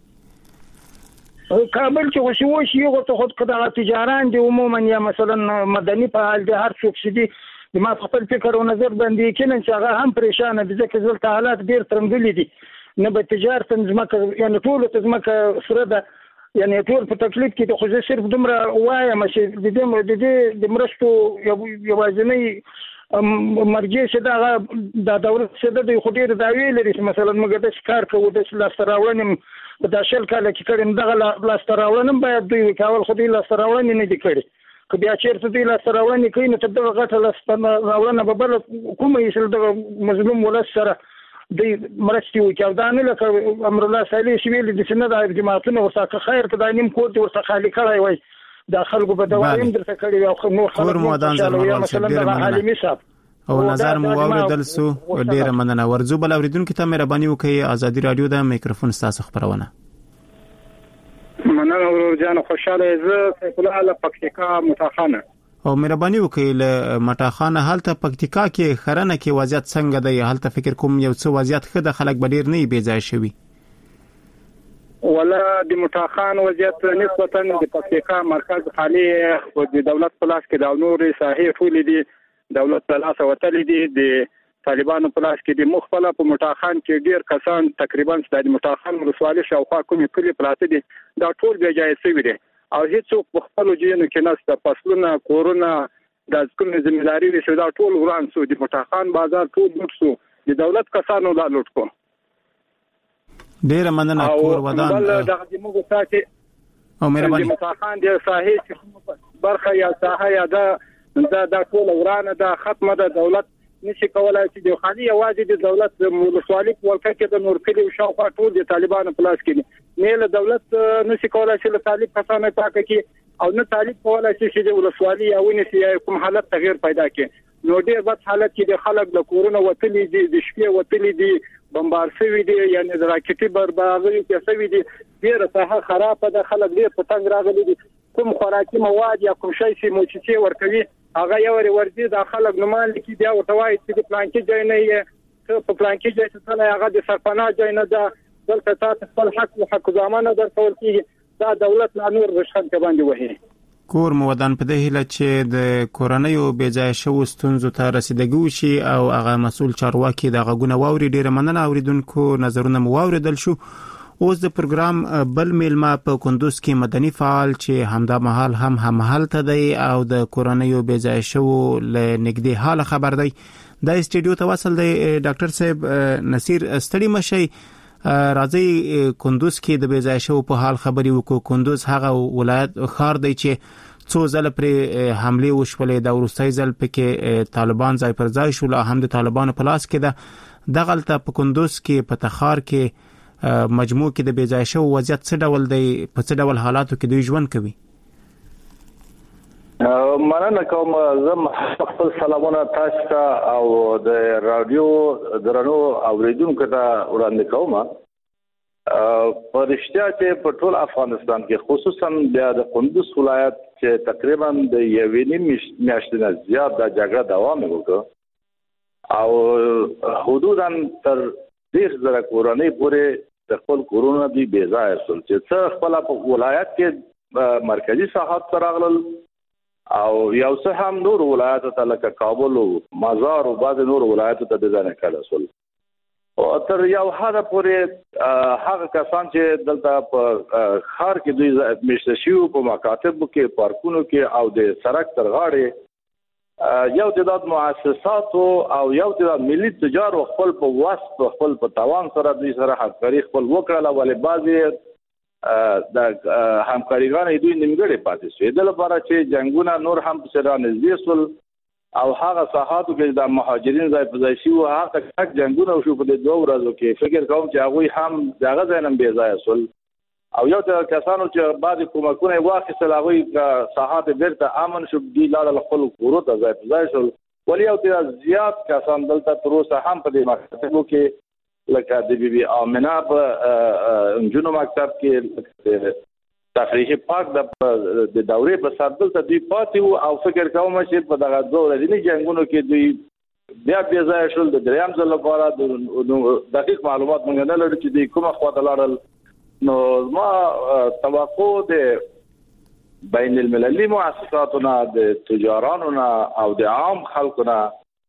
J: کابل کې وسی وسی یو ته خود کده تجاران دي عموما یا مثلا مدني فعال دي، هر څوک چې دي ما خپل فکر او نظر باندې کینن چې هغه هم پریشان دي ځکه ځل حالات ډیر ترنګلي دي. نه به تجارت زمکه یعنی ټول ته زمکه سره ده، یعنی ټول په تکلیف کې ته خو زه صرف دومره وایم چې د دې د دې د مرستو یوازینی مرجع چې دا د دولت څخه د خو ډیر دا ویل لري چې مثلا موږ د کار کوو د لاستراوړنم په داشل کال کې کړم دغه لاستراوړنم باید دوی کول خو دې لاستراوړنې نه دي کړي. که بیا چیرته دې لاستراوړنې کوي نو ته دغه غټه لاستراوړنه به بل کومه یې د مظلوم ولس سره د مرستي او چاودانه لکه امر الله صالح شویل د سند د جماعتونو ورسره خیر کدا نیم کوټ ورسره خالی کړای وای د خلکو په دوایم درته کړی او نور
G: خلک مودان زرمنوال صاحب ډیر مننه او نظر مو اوریدل سو ډیر مننه. ورزو بل اوریدونکو ته مهرباني وکړئ، ازادي رادیو د میکروفون تاسو خبرونه.
K: مننه ورور جان، خوشاله زه سیف الله له پکتیکا متاخانه
G: او مهرباني وکړئ له مټاخانه حالت پکتیکا کې خرنه کې وضعیت څنګه دی؟ حالت فکر کوم یو څه وضعیت خده خلک بدیر نه بي ځای شوی
K: ولا د مټاخان وضعیت نسبتا د پکتیکا مرکز خالي او د دولت پلاس کې د نور صحیح ټول دي دولت پلاس وتل دي د طالبانو پلاس کې د مخفله په مټاخان کې ډیر کسان تقریبا د مټاخان ولسوالۍ شاوخوا کومې کلی پلاس دي دا ټول بیا جای شوی دي او هیڅوک په خپل جنو کې نسته فصلونه کورونه د کوم ځمېداري وشو دا ټول وران سو د مټاخان بازار ټول لوټ سو د دولت کسانو لا لوټ کو.
G: ډیر مننه کور ودان
K: او د موږ ساتي
G: او مهرباني
K: مټاخان د صحیح برخه یا ساحه یا دا د ټول ورانه د ختمه د دولت نشي کولای چې د خالي یوازې د دولت ولسوالۍ ولکه کې د نور کلی او شاوخوا ټول د طالبانو پلاس کې نه له دولت نشي کولای چې له طالب کسانو پاکه کې او نه طالب کولای چې د ولسوالۍ او نشي کوم حالت تغییر پیدا کې نو ډیر بد حالت کې د خلک د کورونه وتلي دي د شپې وتلي دي بمبار شوی دي یعنی د راکټي بربادي کې شوی دي ډیر ساحه خراب ده خلک ډیر په تنګ راغلي دي کوم خوراکي مواد یا کوم شی چې موچي ورکوي هغه یو ورځي د خلک نومان کې بیا ورتوای چې پلان کې ځای نه یې په پلان کې ځای څه هغه د سرپناه ځای نه ده دلته تاسو خپل حق او حق ضمانه درکول کیږي دا دولت لا نور رشخت باندې وهي.
G: کور مودان په دې هله چې د کورنۍ او بیځای شو ستونزو ته رسیدګي وشي او هغه مسول چارواکي د غوونه واوري. ډیره مننه اوریدونکو نظرونه مو واوریدل شو. اوس د پروګرام بل میلمه په کندوز کې مدني فعال چې همدا مهال هم هم حالت دی او د کورنۍ او بیځای شو له نګدي حال خبر دی. د استودیو ته وصل دی ډاکټر صاحب نصیر استړي مشي راځي کندوز کې د بیځای شو په حال خبري وکړو. کندوز هغه ولایت خار دی چې څو ځله پر حمله وشولې د ورستۍ ځل پکې طالبان ځای پر ځای شول هم د طالبانو په لاس کې ده. دغلته په کندوز کې په تخار کې مجموع کې د بیځای شو وضعیت څه ډول دی؟ په څه ډول حالاتو کې دوی ژوند کوي؟
F: مننه کوم. زه خپل سلامونه تاسو ته او د رادیو درنو اوریدونکو ته وړاندې کوم. په رښتیا چې په ټول افغانستان کې خصوصا د کندوز ولایت چې تقریبا د یوې نیمې میاشتې نه زیات د جګړه دوام وکړ او حدوداً تر ډیر زره کورنۍ پورې د خپل کورونه دی بې ځای شول چې څه خپل په ولایت کې مرکزی ساحات تراغلل او یو څه هم نور ولایت ته لکه کابل او مزار او بعض نور ولایت ته د ځان کړه شول او تر یو حد پورې هغه کسان چې دلته په خار کې دوی مشته شو په مکاتب کې پارکونو کې او د سړک تر غاړې یو تعداد مؤسسات او یو تعداد ملي تجار خپل په واسط خپل په توان سره دوی سره همکاري خپل وکړه ولې بعضي د همکاریګان دوی نیمګړي پاتې شوی د لپاره چې جنگونه نور هم سره نږدې سول او هغه ساحاتو کې د مهاجرین ځای په ځای شي او هغه تک جنگونه شو په دوه ورځو کې فکر کوم چې هغه هم دغه ځای نن بې ځای سول او یو د کسانو چې بعضی کومکونه واخیستل هغه ساحات بیرته امن شو دی لاله خپل کورو ته ځای ځای شول ولی او ته زیات کسان دلته تر اوسه هم په دې مکتبو کې لکه د بي بي آمنه په جنو مکتب کې تفریحي پارک د دورې په سر دلته دوی پاتې او فکر کوم چې په دغه دوه ورځې جنگونو کې دوی بیا بیا ځای شول د دریم ځل لپاره د دقیق معلومات موږ نه لرو چې دوی کومه خواته لاړل. نو ما توقع د بین المللي مؤسساتنا د تجارانو او د عام خلکو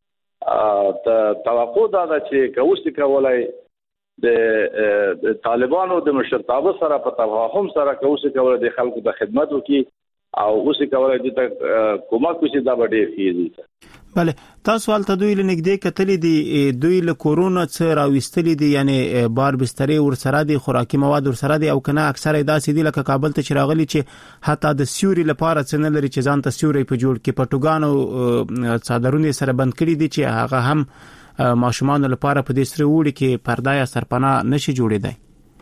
F: توقع دا ده چې کوشش کولای د طالبانو د مشرتابه سره په تفاهم سره کوشش کولای د خلکو د خدمت وکړي او اوس کولای دي ته کومک وشي دا به ډیر ښه.
G: بله تاسو حالت دوی لنګدې کتلې دي دوی له کورونا څخه راوستلې دي یعنی بار بسترې ور سره دي خوراکي مواد ور سره دي او کنه اکثره داسې دي لکه کابل ته چراغلي چې حتی د سیوري لپاره څنګه لري چې ځان ته سیوري په جوړ کې پټوګانو صادرونه سره بند کړي دي چې هغه هم ماشومان لپاره په دې سره وړي کې پرده یا سرپناه نشي جوړېدای.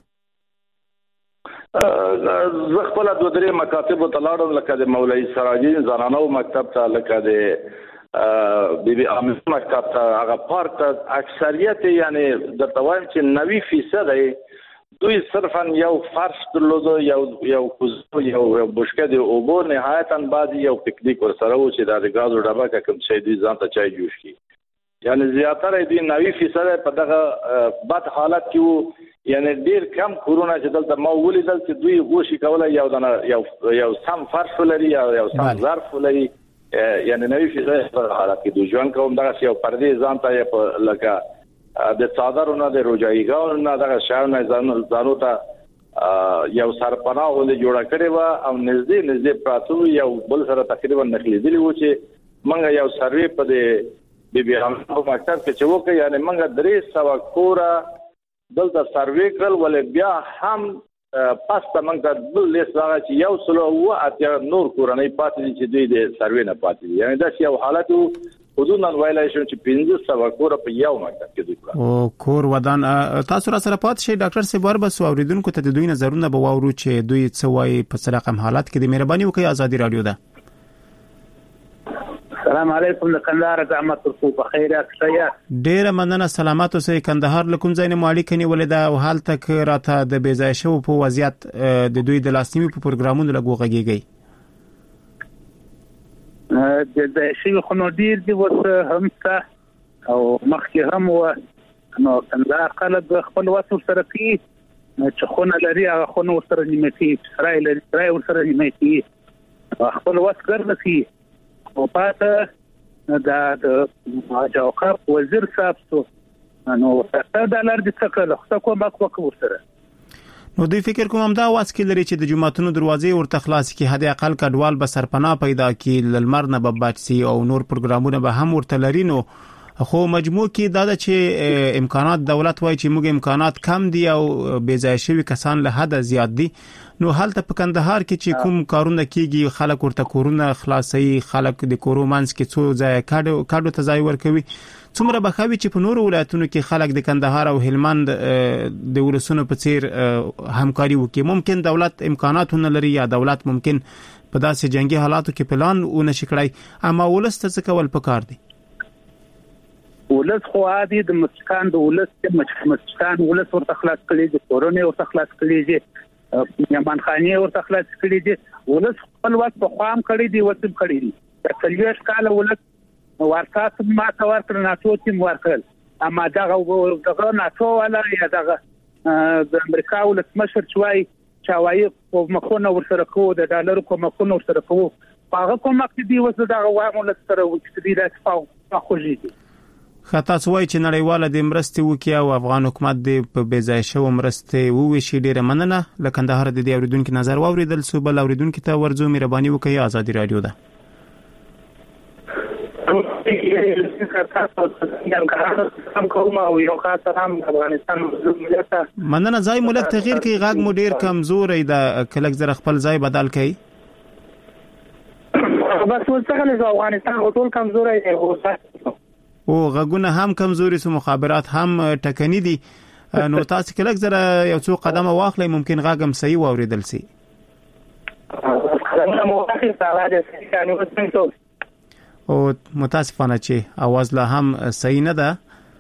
F: زه خپل د درې مکاتب ته لاړم لکه د مولوي سراج زنانو مکتب ته لکه د بي بي آمنه مکتب ته هغه پارک ته اکثریت یعنی د توان چې نوي فیصد دوی صرفا یو فرش درلود یو یو کوزو یو بشکه د اوبو نهایتا بعد یو پکنیک ور سره و چې د غازو ډبه کوم شي دي ځان ته چای جوش کی یعنی زیاتره دي نوي فیصد په دغه بد حالت کې یعنی ډیر کم کورونا چې دلته ما ولیدل چې دوی غوښي کوله یو دنه یو یو سم فرش لري یا یو سم ظرف لري یعنی نوې فیصد په حالت کې دوی ځان کوم دغه یو پردې ځان ته په لکه د صادرونه د روجایګاو نه دغه شاونه ځانو ځانو ته یو سرپناه ولې جوړه کړې و او نږدې نږدې پراتو یو بل سره تقریبا نخلي دي و چې منګه یو سروي په دې بي بي هم مکتب کې چې وکړ یعنی منګه درې سوا کورا دلته سروي کړل ولې بیا هم پاسته منګه بل لیس راغی چې یو سلو او اتیا نور کورنۍ پاتې چې دوی د سروي نه پاتې دي یعنی دا یو حالت حدود نن ویلای شو چې پنځه سوا کور په یو مکتب کې دوی
G: او کور ودان تاسو را سره پات شي ډاکټر سیبار بس اوریدونکو ته د دوی نظرونه به واورو چې دوی څه وایي په سره رقم حالت کې د مهرباني وکړئ ازادي رادیو ده.
L: السلام علیکم د کندهار زحمت ترخو په خیر اکسیا
G: ډیر مننه سلامات اوسئ. کندهار لکم ځای نه ماړی کني ولدا او حال تک راته د بیځای شو په وضعیت د دوی د لاسنیمي په پروګرامونو لګو غږیږي
L: د د شي خو نو ډیر دی وته هم تا او مخکې هم و نو کندهار خلک خپل وسو سره کی چې خونه لري هغه خونه سره نیمه اسرائیل اسرائیل سره نیمه خپل وس ګرځي او پاته دا د جواب وزیر صاحب څو نو څه ډالر د څخه له کوم باک وکړ سره
G: نو دوی فکر کوم دا واس کې لري چې د جمعتونو دروازې ورته خلاص کی هدا اقل کډوال به سرپناه پیدا کی للمر نه بباتسي او نور پروګرامونه به هم ورته لري نو خو مجموع کې دا چې امکانات دولت وایي چې موږ امکانات کم دي او بې ځای شوی کسان له حد زیات دي نو حالت په کندهار کې چې کوم کارونه کیږي خلک ورته کورونه خلاصي خلک د کورومانس کې څو ځای کاډو کاډو ته ځای ورکوي څومره بخاوي چې په نورو ولایتونو کې خلک د کندهار او هلمند د ولسونو په څیر همکاري وکړي ممکن دولت امکانات نه لري یا دولت ممکن په داسې جنگي حالاتو کې پلان ونه شکړای اما ولست څه کول پکار دي
L: ولس خو عادي د مسکان د ولس د مسکان ولس ورته خلاص کړي د کورونه ورته خلاص کړي دي یمان خاني ورته خلاص کړي دي ولس خپل وخت په خام کړي دي وسب کړي دي د کلیوش کال ولس ورکات ما تا ورته ناتو تیم ورکل اما دغه دغه ناتو ولا یا دغه د امریکا ولس مشر چوي چاوي په مخونه ورسره کو د ډالر کوم مخونه ورسره کو هغه کوم مقصد دی وسه دغه وامل سره وکړي د تفاوض خوږي دي
G: خاطر سوای چې نړیواله د مرستې وکیا او افغان حکومت د په بیځای شو مرستې وویشي ډیره مننه لکه کندهار د دې اوریدونکو نظر واوریدل سو بل اوریدونکو ته ورزو مهرباني وکړئ ازادي رادیو ده. مننه ځای ملک تغییر کې غاګ مو ډیر کمزور دی د کلک زر خپل ځای بدل کړي
L: بس ولڅخه له افغانستان ټول کمزور دی
G: او غږونه هم کمزوري سو مخابرات هم ټکني دي نو تاسو کلک زره یو څو قدمه واخلئ ممکن غاګم صحیح واوریدل سي او متاسفانه چې आवाज لا هم صحیح نه ده.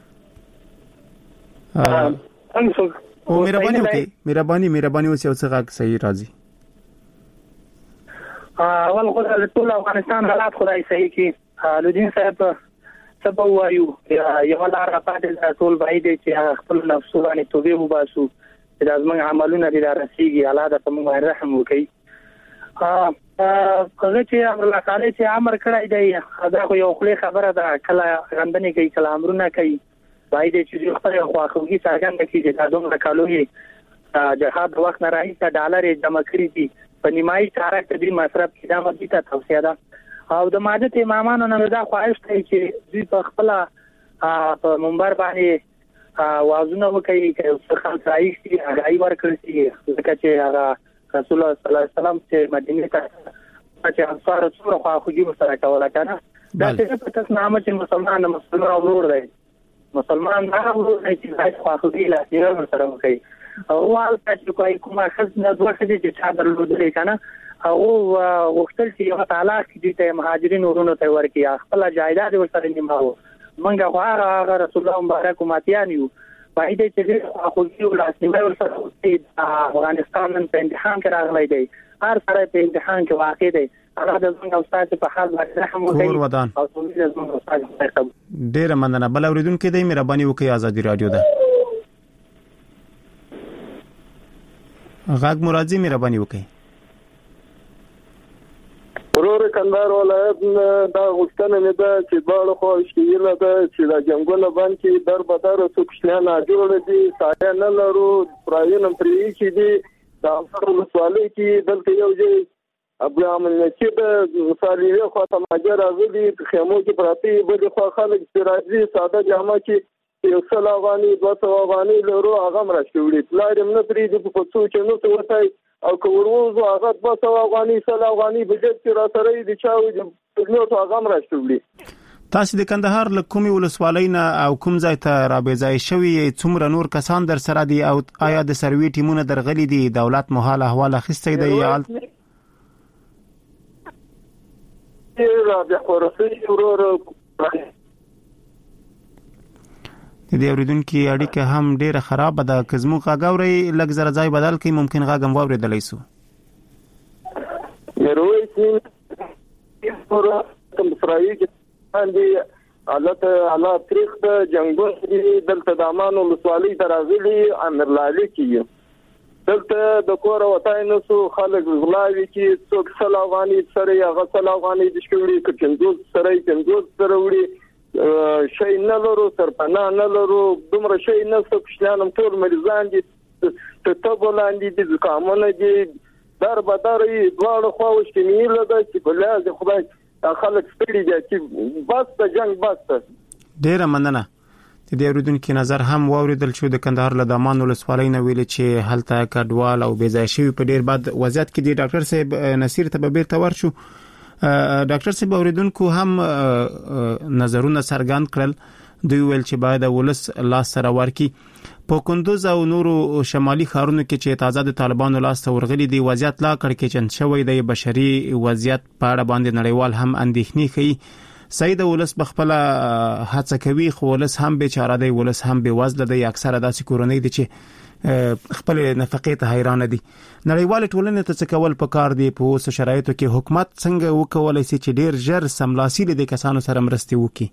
G: او مهرباني وکړئ مهرباني مهرباني اوس یو څه غږ صحیح راځي.
I: اول خو د ټول افغانستان حالات خدای صحیح کړي. لودین صاحب سبا وایو یو لار پاتې ټول باید چې خپل نفس باندې توبه وباسو چې د زمونږ عملونه دي راسيږي الله د موږ رحم وکړي. ا کله چې امر الله تعالی چې امر کړی دی دا خو یو خلی خبره ده کله غندنه کوي کله امرونه کوي باید چې خپل خواخوږي څرګنده کړي چې دا دومره کالوري جهاد وخت نه راځي ډالر جمع کړی دي په نیمایي چاره کې د مصرف کې دا مدي ته توصیه ده. او د ماده امامانو نه دا خواهش کوي چې دوی په خپل په منبر باندې وازونه وکړي چې خلک راځي هغه ورکړي چې چې هغه رسول الله صلی الله علیه وسلم چې مدینه ته چې انصار څومره خواخوږي سره کوله کنه دا چې په تاسو نامه چې مسلمان مسلمان ورور دی مسلمان نه ورور دی چې هیڅ خواخوږي لا سره سره کوي او وال چې کوئی کومه خزنه دوه چې چا درلودلې کنه او وختل چې یو تعالی چې د مهاجرین ورونو ته ورکی خپل جایداد ورسره نیماو منګه هغه رسول الله مبارک ماتیان یو باید چې خواخوږي او لاسنیوي ورسره افغانستان نن په امتحان کې راغلی دی هر سره په امتحان کې واقع دی هغه د څنګه استاد په حال باندې رحم وکړي او څنګه استاد
G: ډیر مننه. بل اوریدونکو دې مهرباني وکړئ ازادي رادیو ده غاګ مرادي مهرباني وکړئ.
M: ورور کندهار ولایت دا غوښتنه نه ده چې باړ خو شیله ده چې دا جنگونه باندې در بدر سوکشنه نه جوړ دي سایه نه لرو پراین پرې چې دي دا افغان سوالي کې دلته یو ځای ابراهیم چې د مصالحه خو ته ماجر راغلي خیمو کې پراتی بل خو خلک راځي ساده جامه کې یو سل افغاني دوه سو افغاني لرو هغه مرشتوړي پلایم نه پرې د په څو چې نو څه وتاي او کوروزو هغه دوه سو افغاني سل افغاني بجټ کې را سره دي چې نو څه هغه مرشتوړي.
G: تاسو د کندهار له کومي ولسوالۍ نه او کوم ځای ته رابېځای شوی څومره نور کسان در سره دي او آیا د سروي ټیمونه درغلي دي دولت مو حال احوال اخیستی دی یا
M: را د خورسي ورور
G: د دې اوریدونکو اړیکه هم ډیره خراب ده که زموږ غاګوري لږ زره ځای بدل کړي ممکن غاګم واوریدلی سو.
M: مروي ورور کوم فرایي باندې حالت حالات تاریخ د جنگونو دلته د امان ولسوالۍ ترازلی امرلالي کې دلته د کور وتاي نو سو خلک غلاوي کې څوک سل افغاني سره یا غسل افغاني د شکوري کچندوز سره کچندوز سره وړي شي نه لرو سرپنا نه لرو دومره شي نه څه پښتنام ټول مریضان دي ته تبولاندې دي کومونه دي در بدري دواړو خواوش کې نیله ده چې بلاد خدای خلک ستړي دي چې بس ته جنگ بس ته.
G: ډیره مننه. د دې اوریدونکو نظر هم واوریدل شو د کندهار له دامان ولسوالۍ نه ویل چې هلته کډوال او بېځای شوی په ډیر بد وضعیت کې دی. ډاکټر صاحب نصیر ته به بیرته ورشو. ډاکټر صاحب اوریدونکو هم نظرونه څرګند کړل دوی ویل چې باید ولس لاس سره ورکی په کندوز او نورو شمالي ښارونو کې چې تازه د طالبانو لاس ته ورغلي دی وضعیت لا کړکېچن شوی دی بشري وضعیت په اړه باندې نړیوال هم اندېښنې کوي. سید ولس بخپل هڅه کوي خو ولس هم بیچاره دی ولس هم بې وزله دی اکثره داسې کورنۍ دي چې خپل نفقې ته حیران دي. نړیوال ټولنې ته څه کول پکار دي په اوسه شرایطو کې حکومت څنګه وکولای شي چې ډیر ژر سملاسي دي کسانو سره مرستې وکړي.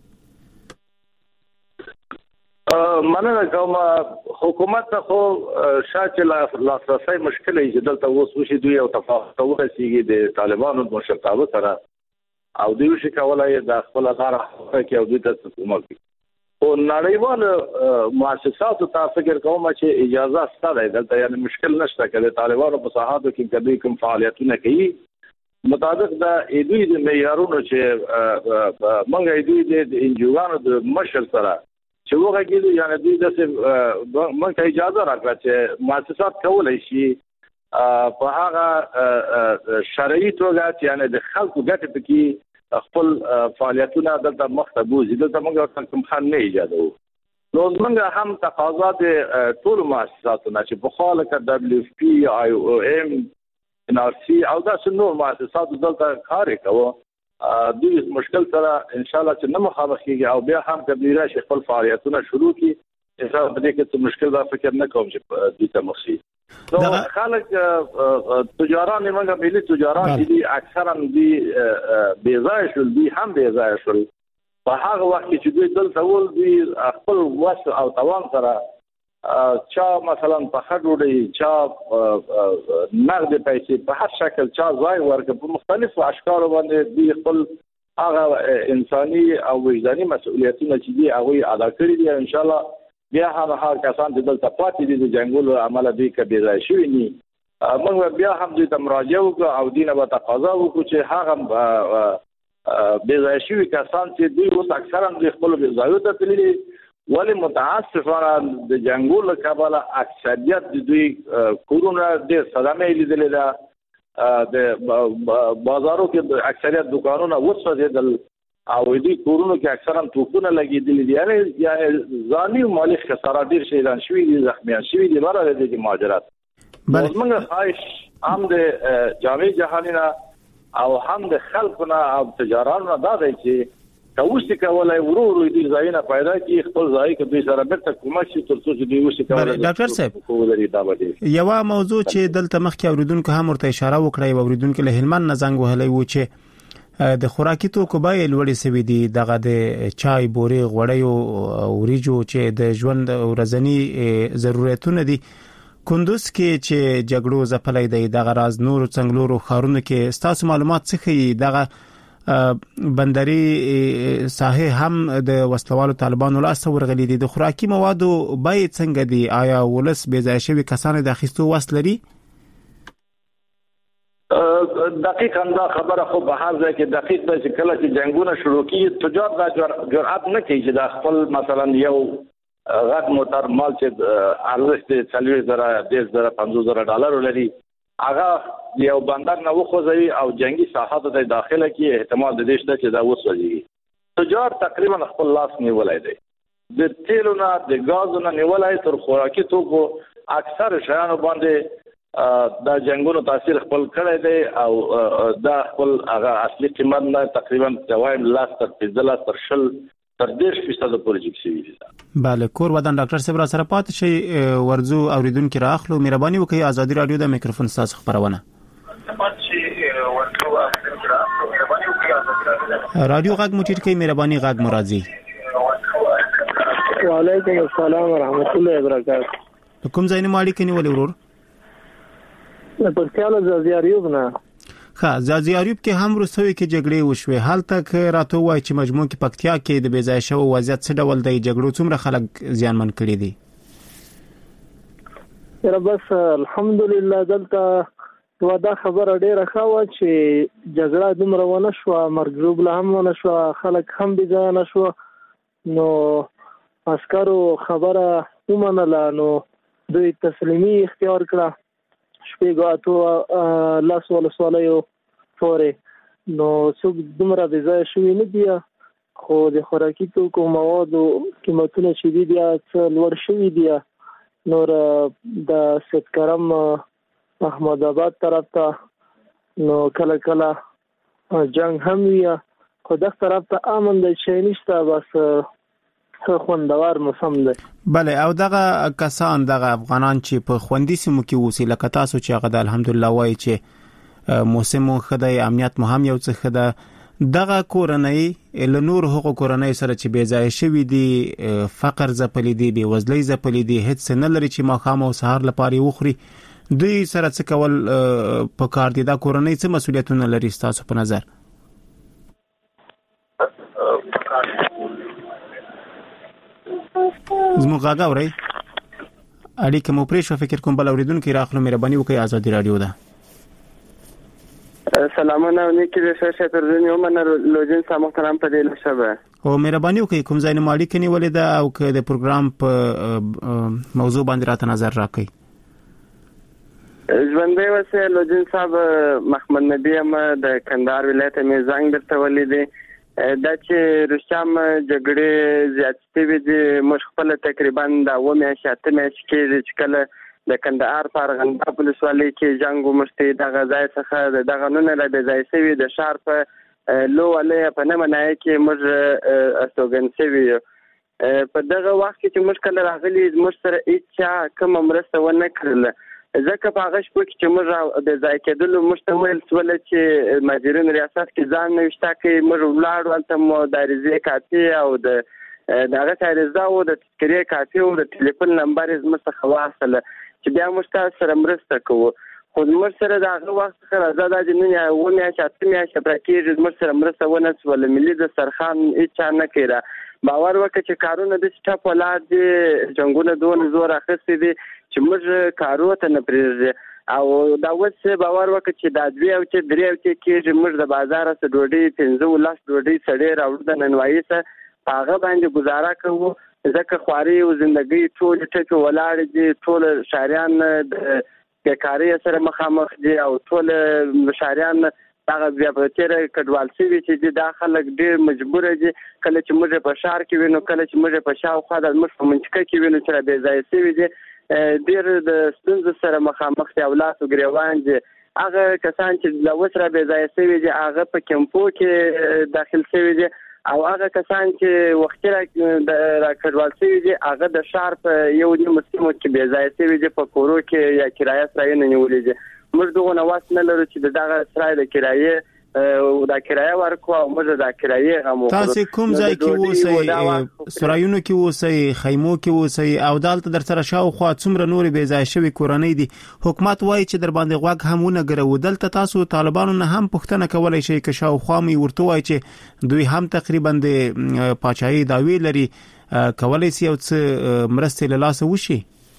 F: مننه کوم حکومت ته خو شاکل لاسرسي مشکل یې دلته اوس وشي دوی او تفاهم ورسیږي د طالبانو مشرتابه سره او دوی شي کولای د خپل لپاره کې او دوی ته حکومت او نړیوال مؤسساتو ته فکر کوم چې اجازه ستاره دلته یعنی مشکل نشته کله طالبانو په ساحاتو کې کبي کوم فعالیتونه کوي مطابق د ایدوی د معیارونو چې منګه ایدوی د انجوانو د مشر سره چې وګورئ یعنی دوی د منګه اجازه راکړه چې مؤسسات کولای شي په هغه شرعي توګه یعنی د خلکو ګټه پکې خپل فعالیتونه دلته مخته بوزي دلته موږ کوم خان نه ایجادو نو موږ هم تقاضا د ټول مؤسساتو نه چې په خاله ک دبليو اف پی آی او ام ان ار سی او دا څو نور مؤسسات دلته کار کوي دوی مشکل سره ان شاء الله چې نه مخامخ کیږي او بیا هم کبي راشي خپل فعالیتونه شروع کی ان شاء الله په دې کې څه مشکل دا فکر نه کوم چې دوی ته مخ شي. نو خلک تجاران موږ ملي تجاران دي اکثرا دي بې ځای شول دي هم بې ځای شول په هغه وخت چې دوی دلته ول دوی خپل وس او توان سره چا مثلا په خډوډي چا نقد پیسې په هر شکل چا ځای ورکړ په مختلفو اشکال باندې دوی خپل هغه انساني او وجداني مسؤلیتونه چې دي هغه ادا کړی دي ان شاء الله بیا هم هر کسان چې دلته پاتې دي د جنګولو عمل دوی کبي ځای شوی ني موږ بیا هم دوی ته مراجعه وکړو او دینه به تقاضا وکړو چې هغه بې ځای شوي کسان چې دوی اوس اکثرا دوی خپلو بې ځایو ته تللي ولې متاسفانه د جنګولو له کبله اکثریت د دوی کورونه ډېر صدمې لیدلې ده د بازارو کې اکثریت دکانونه وسوځېدل او دې کورونو کې اکثرا توپونه لګېدلي دي یعنې یعنې ځاني او مالي خساره ډېر شهیدان شوي دي زخمیان شوي دي بره د دې مهاجرت موږ خواهش هم د جامع جهاني نه او هم د خلکو نه او تجارانو نه دا دی چې کوشش کولای ورو ورو دې ځایونه پیدا کړي خپل ځای کې دوی سره بیرته کومک شي تر څو چې دوی وشي کولای
G: ډاکټر صاحب یو موضوع چې دلته مخکې اوریدونکو هم ورته اشاره وکړه او اوریدونکو له هلمند نه زنګ وهلی و چې د خوراکي توکو بیې لوړې سوي دي دغه د چای بوري غوړیو وریجو چې د ژوند ورځنی ضرورتونه دي کندوز کې چې جګړو ځپلې دی دغه راز نور څنګلورو خارونو کې ستاسو معلومات څه ښیي دغه بندري ساحه هم د وسلوالو طالبانو لاس ورغلي دي د خوراکي موادو بیې څنګه دي آیا ولس بې ځای شوي کسان د اخیستو وس لري؟
F: دقیقاً دا خبره خو به هر ځای کې دقیق ده چې کله چې جنګونه شروع کیږي تجار دا جرأت نه کوي چې دا خپل مثلا یو غټ موټر مال چې ارزښت یې څلوېښت زره دېرش زره پنځوس زره ډالر لري هغه یو بندر نه وخوځوي او جنگي ساحات ته داخله کیږي احتمال د دې شته چې دا وسوځي تجار تقریبا خپل لاس نیولای دی د تیلو نه د غازو نه نیولای تر خوراکي توکو اکثر شیانو باندې دا جنگونو تاثیر خپل کړی دی او دا خپل هغه اصلي قیمت نه تقریبا دوایم لاس تر پنځلس تر شل تر دېرش فیصد پورې جګ شوي دي.
G: بله کور ودان ډاکټر صاحب را سره پاتې شي ورځو اوریدونکو راخلو مهرباني وکړئ ازادي رادیو د میکروفون ستاسو خبرونه رادیو غږ مو ټیټ کړئ مهرباني غږ مو راځي.
E: وعلیکم السلام ورحمت الله وبرکاته.
G: کوم ځای نه ماړی کني ولې ورور؟
E: په خیال زازي اریوب نه
G: ښه زازي اریوب کې هم روسوي کې جګړې وشوي حال تک راته وای چې مجموع کې پکتیا کې د بې ځای شو وضعیت څه ډول دی جګړو څومره خلک زیانمن کړي دي؟
E: یره بس الحمدلله دلته ودا خبره ډیره ښه و چې جګړه دومره ونه شو مرګ ژوبله هم ونه شو خلک هم بې ځای نه شو نو عسکرو خبره ومنله نو دوی تسلیمي اختیار کړه شپږ اتو لاس ولسوالیو پورې نو څوک دومره بې ځایه شوي نه دي خو د خوراکي توکو موادو قیمتونه چې دي بیا څه لوړ شوي دي نور د سید کرم محمد آباد طرف ته نو کله کله جنگ هم وي خو دغه طرف ته امن دی چې نشته بس خوندور موسم دی.
G: بله او دغه کسان دغه افغانان چې په خوندي سیمو کې اوسي لکه تاسو چې هغه د الحمدلله وایي چې موسم مو ښه دی امنیت مو هم یو څه ښه ده دغه کورنۍ له نور هغو کورنۍ سره چې بې ځایه شوي دي فقر ځپلي دي بې وزلۍ ځپلي دي هېڅ څه نه لري چې ماښام او سهار لپاره یې وخوري دوی سره څه کول په کار دي دا کورنۍ څه مسؤلیتونه لري ستاسو په نظر؟ زموږ غږ اورئ اړیکه مو پرې شو فکر کوم بل اوریدونکو راخلو مهرباني وکړئ ازادي رادیو ده.
N: سلامونه نیکی د شاشه تر دنیا ومنه لوجین سم محترم په دې لښبه
G: او مهرباني وکړئ کوم ځای نه ماړی کني ولې ده او که د پروګرام په موضوع باندې راته نظر راکړئ.
N: ژوندۍ وسه لوجین صاحب محمد نبی ام د کندهار ولایت مې زنګ درته ولیدې دا چې روسیام جګړې زیاتې وي د مشخصه تقریبا د و میاشتې اته میاشتې کې چې کله د کندهار په ارغنداب ولسوالۍ کې جنگ ومشتي د غزای څخه د غنونه له بځای سوي د شهر په لو ولې په نه منای کې موږ استوګن شوی په دغه وخت کې چې موږ کله راغلي موږ سره هیڅ کوم مرسته ونه کړله ځکه په هغه شپه کې چې موږ د ځای کېدلو موږ ته ویل شول چې مدیرین ریاست کې ځان نوشته کې موږ ولاړو هلته مو د عریضې کاپي او د دغه عریضه او د تذکرې کاپي او د ټلیفون نمبر یې زموږ څخه واخیستله چې بیا موږ تاسو سره مرسته کوو خو زموږ سره د هغه وخت څخه راځه دا چې نن اووه میاشتې اته میاشتې پوره کېږي زموږ سره مرسته ونه شوله ملي دسترخوان هېچا نه کوي باور وکړه چې کارونه داسې ټپ ولاړ دي جنګونه دونه زور اخیستی دي چې موږ کارو ته نه پرېږدي او دا اوس باور وکړه چې دا دوې اوتې درې اوتې کېږي موږ د بازاره څه ډوډۍ پنځه ولس ډوډۍ سړې راوړو د ننوایي څه په هغه باندې ګزاره کوو ځکه خواري او زندګۍ ټولې ټپې ولاړې دي ټول ښاریان د بیکارۍ سره مخامخ دي او ټول ښاریان هغه بیا په تیره کډوال شوي چې دي دا خلک ډېر مجبوره دي کله چې موږ په ښار کې وینو کله چې موږ په شاوخوا د موږ په منطقه کې وینو چې را بې ځایه شوي دي ډېر د ستونزو سره مخامخ دي او لاس و ګریوان دي هغه کسان چې له اوس را بې ځایه شوي دي هغه په کمپو کې داخل شوي دي او هغه کسان چې وختي را کډوال شوي دي هغه د ښار په یو نیمو سیمو کې بې ځایه شوي دي په کورو کې یا کرایه سرایونه نیولي دي موږ دغونه واس نه لرو چې د دغه سرای د کرایې دا کرایه ورکو او موږ د کرایې غمو
G: تاسو کوم ځای کې اوسئ سرایونو کې اوسئ خیمو کې اوسئ او دالته در سره شاوخوا څومره نورې بې ځای شوي کورنۍ دي حکومت وایي چې در باندې غوږ هم ونه ګرو دلته تاسو طالبانو نه هم پوښتنه کولای شئ که شاوخوا مې ورته وایي چې دوی هم تقریبا د پاچاهي دعوی لري کولای شي او څه مرستې له لاسه وشي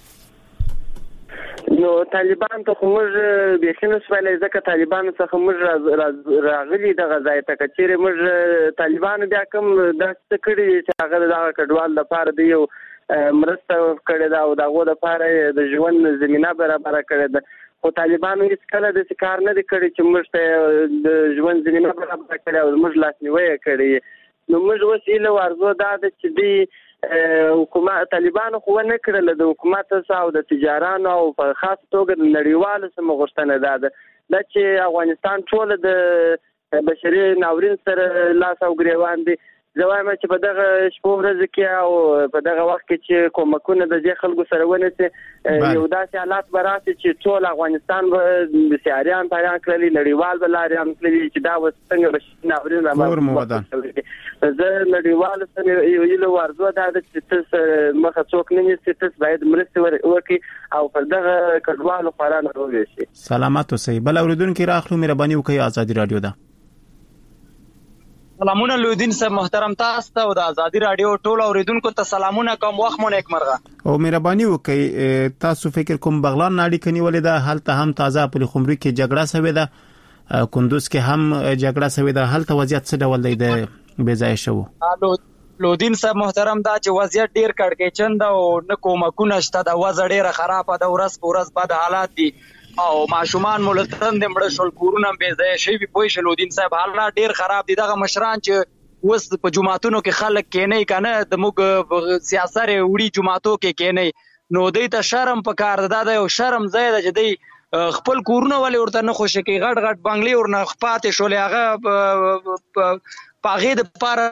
N: نو طالبان ته خو موږ بیخي نه شولی ځکه طالبانو څخه موږ راغلي دغه ځای ته که چیرې موږ طالبانو بیا کوم داسې څه کړي چې هغه د دغه کډوال لپاره د یو مرسته کړې ده او د هغو لپاره د ژوند زمینه برابره کړې ده خو طالبانو هېڅ کله داسې کار نه دی کړی چې موږ ته د ژوند زمینه برابره کړې او موږ لاسنیوی یې کړی نو موږ اوس هیله ورځو دا ده چې دوی حکومت طالبانو خو نه کړل د حکومت او د تجارانو او په خاص توګه د نړیوالو سم غوښتنه ده د چې افغانستان ټول د بشري ناورین سره لاس او ګریوان دي زوایم چې په دغه شپو ورځ کې او په دغه وخت کې چې کومکونه د دې خلکو سره ونسي یو داسې حالات براسي چې ټول افغانستان به سیاریان پایان کړلی نړیوال بلاریان کړلی چې دا وسنګ بشري ناورین راځي زه نړیوال سره یو ورځو دا چې تاسو مخه څوک نه نيسي تاسو باید مرسته وکړي او پر دغه کډوالو خورانه روي شي
G: سلامات اوسئ بل اوریدونکو راخلو مهرباني وکړئ آزادي رادیو ده
O: سلامونه لودین صاحب محترم تاسو ته او د آزادي رادیو ټول اوریدونکو ته سلامونه کوم وخت مو نیک مرغه
G: او مهرباني وکړئ تاسو فکر کوم بغلان ناړي کني ولې دا حالت هم تازه په خمري کې جګړه شوې ده کندوز کې هم جګړه شوې ده حالت وضعیت څه ډول دی د بې ځای شو
O: لودین صاحب محترم دا چې وضعیت ډیر کړکېچن ده او نه کومکونه شته د وضع ډیره خرابه ده ورځ په ورځ بد حالات دي او ماشومان مولتن د مړ شول کورونه بې ځای شوي پوه شئ لودین صاحب حالات ډیر خراب دي دغه مشران چې اوس په جماعتونو کې خلک کېنی کنه د موږ سیاست وړي جماعتو کې کېنی نو دوی ته شرم پکار ده دا یو شرم ځای ده چې دوی خپل کورونه ولې ورته نه خوشي کوي غټ غټ بنگلې ورنه خپاتې شولې هغه په هغې دپاره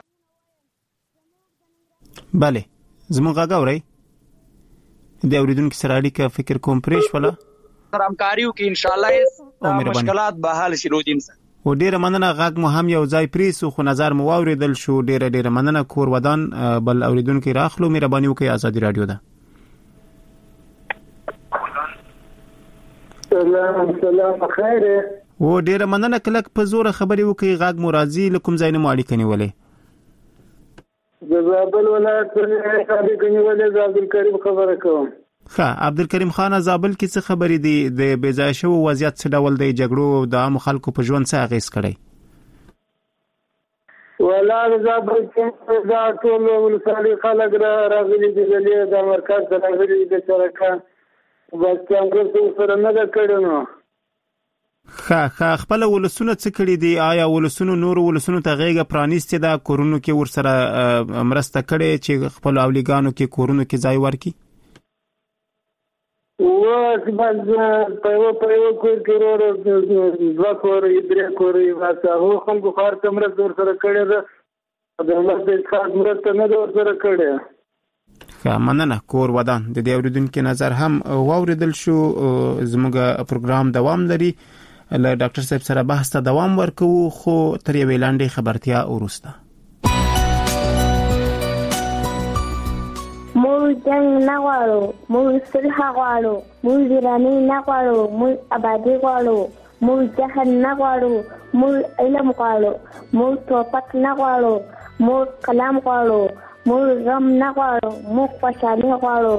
G: بله زموږ غږ اورئ د اورېدونکي سره اړیکه فکر کوم پرې شوله
O: همکاریو کې انشاءالله مشکلات به حل شي لودین صاحب
G: و ډیره مننه غږ مو هم یو ځای پریسو خو نظر مو واوریدل شو ډیره ډیره مننه کور ودان بل اوریدونکو راخلو مهرباني وکړئ آزادي رادیو ده
E: سلام سلام خیر
G: و ډیره مننه کله په زور خبري وکړئ غږ مو راځي لکم ځای نه مو اړیکه نیولې
E: د زابل ولایت څخه اړیکه نیولې عبدالکریم خبره کوم
G: ښه عبدالکریم خان زابل کې څه خبرې دي د بې ځای شوو وضعیت څه ډول دی جګړو د عامو خلکو په ژوند څه اغېز کړی
E: ولا زابل کې دا ټول ولسوالۍ خلک راغلي دي د مرکز ته راغلي دي سرکه بس څنګه سره نه ده کړی نو
G: ښه ښه خپل ولسونه څه کړي دي آیا ولسونو نور ولسونو ته غېږه پرانیستې ده کورونو کې ورسره مرسته کړې چې خپل اولیګانو کې کورونو کې ځای ورکړي
E: و بس په په یو کور کې ورو دوه کور درې کور واسه هو خلکو خار کمره دور سره کړی ده د الله دې خاص مرسته نه دور سره کړی.
G: مننه کور ودان د دې اوریدونکو نظر هم واوریدل شو. زموږ پروګرام دوام لري، له ډاکټر صاحب سره بحث ته دوام ورکوو، خو تر یوې لاندې خبرتیا وروسته.
P: موږ جنگ نه غواړو، موږ صلح غواړو، موږ ویراني نه غواړو، موږ آبادي غواړو، موږ جهل نه غواړو، موږ علم غواړو، موږ توپک نه غواړو، موږ کلام غواړو، موږ غم نه غواړو، موږ خوشحالي غواړو.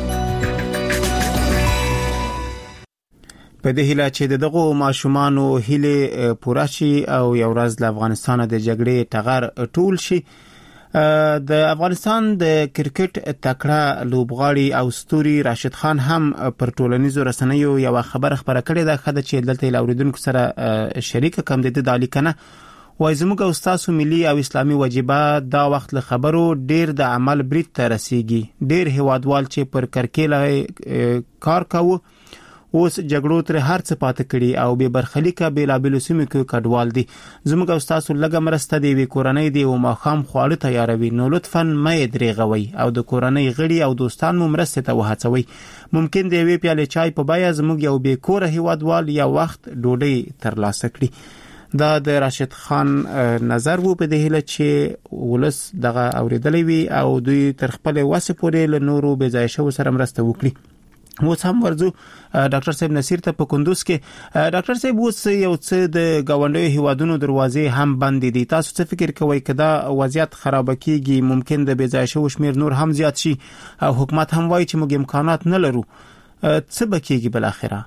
G: په دې هیله چې دغه ماشومانو هیله پوره شي او یو ورځ له افغانستان د جګړې ټغر ټول شي. د افغانستان د کرکټ تکړه لوبغاړي او ستوري راشد خان هم پر ټولنیزو رسنیو یو خبر خبره کړې ده خدای چې دلته لاوریدونکو سره شریک کم دي د الیکنه وای زموږ او تاسو ملي او اسلامي واجبات دا وخت له خبرو ډیر د عمل بریټ ته رسیږي. ډیر هوادوال چې پر کرکېله کار کوي اوس جګړو تر هر څه پاتې کړي او به برخلیکه بیلابل سیمو کې کډوال دي. زموږ او تاسو لګه مرسته دی وی کورنۍ دی او ماخام خواړه تیاروي، نو لطفاً مې درېغوي او د کورنۍ غړي او دوستان مو مرسته ته وهڅوي. ممکن دی وی پیاله چای په بیا زموږ یو به کور هیوادوال یا وخت ډوډۍ ترلاسه کړي. دا د راشد خان نظر وو په دې هله چې ولس دغه اوریدلې وی او دوی تر خپل واسه پورې له نورو به ځای شو سره مرسته وکړي. اوس هم ورځو ډاکټر صاحب نصیر ته په کندوز کې. ډاکټر صاحب اوس یو څه د گاونډیو هیوادونو دروازې هم بند دي، تاسو څه فکر کوئ کدا وضعیت خراب کیږي ممکن د بې ځای شو شمیر نور هم زیات شي او حکومت هم وایي چې موږ امکانات نه لرو، څه به کیږي بل اخره؟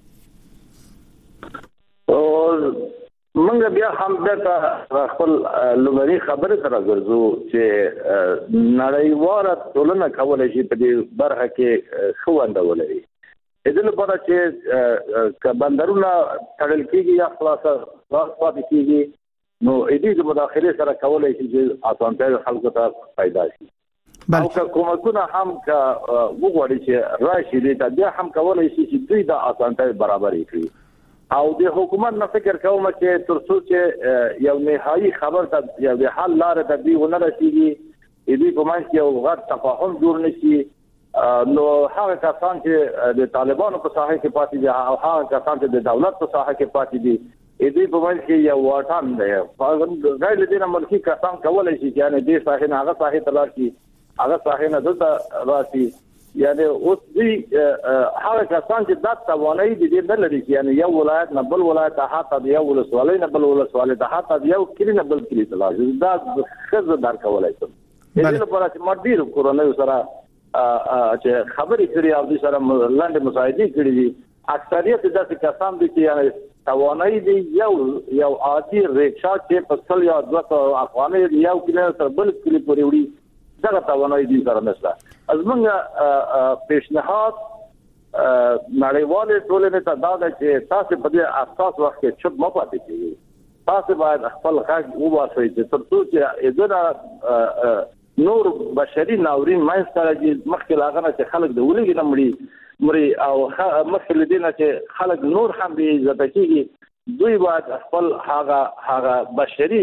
F: منګه بیا هم د خپل لومړی خبره سره ګرځو چې نړیواله ټولنه کولای شي په دې برخه کې خوانده ولري. د دې لپاره چې ک بندرونه تړل کیږي یا خلاص پاتې کیږي نو دې د مداخله سره کولای شي چې اسانتیا خلکو ته پیدا شي. او که کومکونه هم ک وګوري چې راشي دې بیا هم کولای شي چې دوی د اسانتیا برابر کړي. او د حکومت نه فکر کوم چې ترڅو چې یو نهایی خبر ته یو د حل لار ته دی ونه رسیږي دې په منځ کې یو غټ تفاهم جوړ نشي نو هغه کسان چې د طالبانو په ساحه کې پاتې دي او هغه کسان چې د دولت په ساحه کې پاتې دي دې په منځ کې یو واټن دی. غیر دې ملکی کسان کولای شي چې نه دې ساحه نه هغه ساحه ته راشي هغه ساحه نه دلته راشي. یعنی اوس دې هغه کسان چې د توانایي دې نه لري یعنی یو ولایت نه بل ولایت حتی د یو ولسوالۍ نه بل ولسوالۍ ته حتی د یو کلی نه بل کلی ته لاږي دا خزه دار کولای شي. دې لپاره چې مدیر کورونه سره چې خبرې کړي او د سره لاندې مساعدې کړي دي اکثریت داسې کسان دي چې یعنی توانایي دي یو یو عادي ریکشا چې په څل یا دوه افغانۍ یو کلی تر بل کلی پورې وړي دغه توانایي دي سره نشته. ازمنګ پیشنهاد نړیوالې ټولنې ته دا ده چې تاسو په دې اساس وخت کې چوپ مو پاتې کیږي. تاسو باید خپل حق وواسئ چې ترڅو چې اذن نور بشري ناورین مې ستاسو مخکې لاغنه چې خلک د ولګي نمړي مري او مخکې لدینه چې خلک نور هم به عزت کیږي دوی باید خپل هغه هغه بشري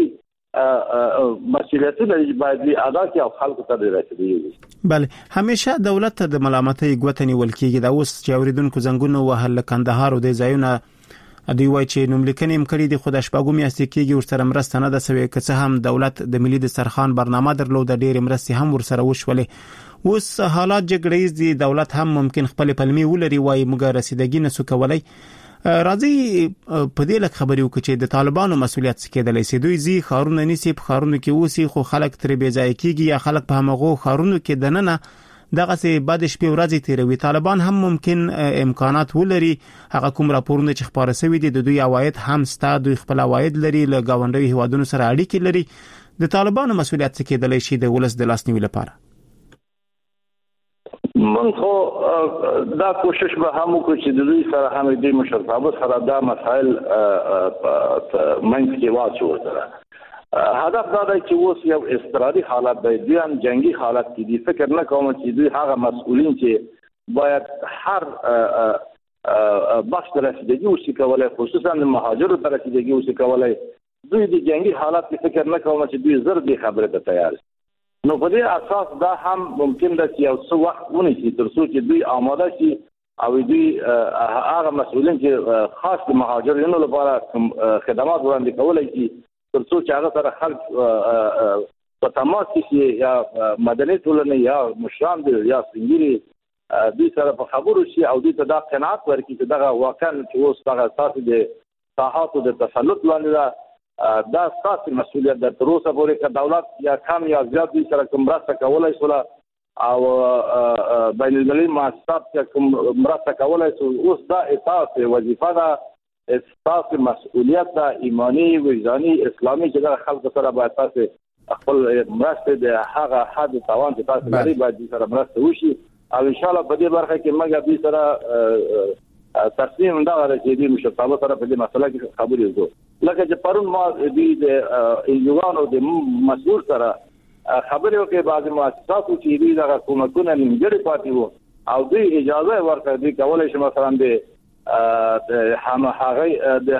F: مسئولیتونه باید ادا کړي او خلکو ته رسیدي.
G: بله همیشه دولت ته د ملامتۍ ګوتنی ولکېږي دا اوس چې اوریدونکو زنګونو وهل کندهار او د ځایونه دوی وایي چې نوملیکنې هم کړي دي خو د شپږو میاشتې کېږي ورسره مرسته نه ده سوې که څه هم دولت د ملي دسترخوان برنامه درلوده ډېرې مرستې هم ورسره وشولې. اوس حالات جګړیز دي دولت هم ممکن خپل پلمې ولري وایي موږ رسیدګي نسو کولی. راځي په دې لک خبرې وکړو چې د طالبانو مسولیت څه کېدلی سي. دوی زی خارونه نيسي په خارونو کې اوسي خو خلک ترې بې ځای کېږي یا خلک په همغو خارونو کې دننه دغه سي بد شپې ورځې تیروي. طالبان هم ممکن امکانات ولري هغه کوم راپورونه چې خبره شوی دي د دوی عواید هم ستا دوی خپل عواید لري له گاونډي هیوادونو سره اړیکې لري. د طالبانو مسولیت څه کېدلی شي د ولس د لاسنیوي لپاره؟
F: من خو دا کوشش به هم وکړو چې د دوی سره هم د مشرتابه سره دا مسائل منځ کې واچو سره هدف دا دی چې اوس یو استرادي حالت دی دوی هم جنگي حالت کې دي. فکر نه کوم چې دوی هغه مسؤلین چې باید هر بخش ته رسیدگی وشي کولای، خصوصا مهاجرو ته رسیدگی وشي کولای. دوی د جنگي حالات کې فکر نه کوم چې دوی زر دي خبره ته تیار شي. نو په دې اساس دا هم ممکن ده چې یو څه وخت ونیسي تر څو چې دوی آماده شي او دوی هغه مسؤلین چې خاص د مهاجرینو لپاره خدمات وړاندې کولای شي تر څو چې هغه سره خلک په تماس کې یا مدني ټولنه یا مشران دي یا سنجري دوی سره په خبرو شي او دوی ته دا قناعت ورکړي چې دغه واقعا چې اوس دغه اساس د ساحاتو د تسلط لاندې دا اساسي مسؤلیت ده. تر اوسه پورې که دولت یا کم یا زیات دوی سره کوم مرسته کولای شوله او بین المللي مؤسسات چې کوم مرسته کولای شو، اوس دا اساسي وظیفه ده، اساسي مسؤلیت ده، ایمانی وجداني اسلامي چې د خلکو سره باید تاسو خپل مرسته د هغه حد توان چې تاسو لري باید سره مرسته وشي او ان شاء الله په دې برخه کې موږ به سره تصمیم دا غواړي چې دې مشرتابه سره په دې مسله کې خبرې وکړو. لکه چې پرون ما دې د ایجوانو د مسؤل سره خبرې وکړې، بعض مؤسساتو چې دې دغه کومکونه نیمګړي پاتې وو او دوی اجازه ورکړه دوی کولای شي مثلا د همغږي د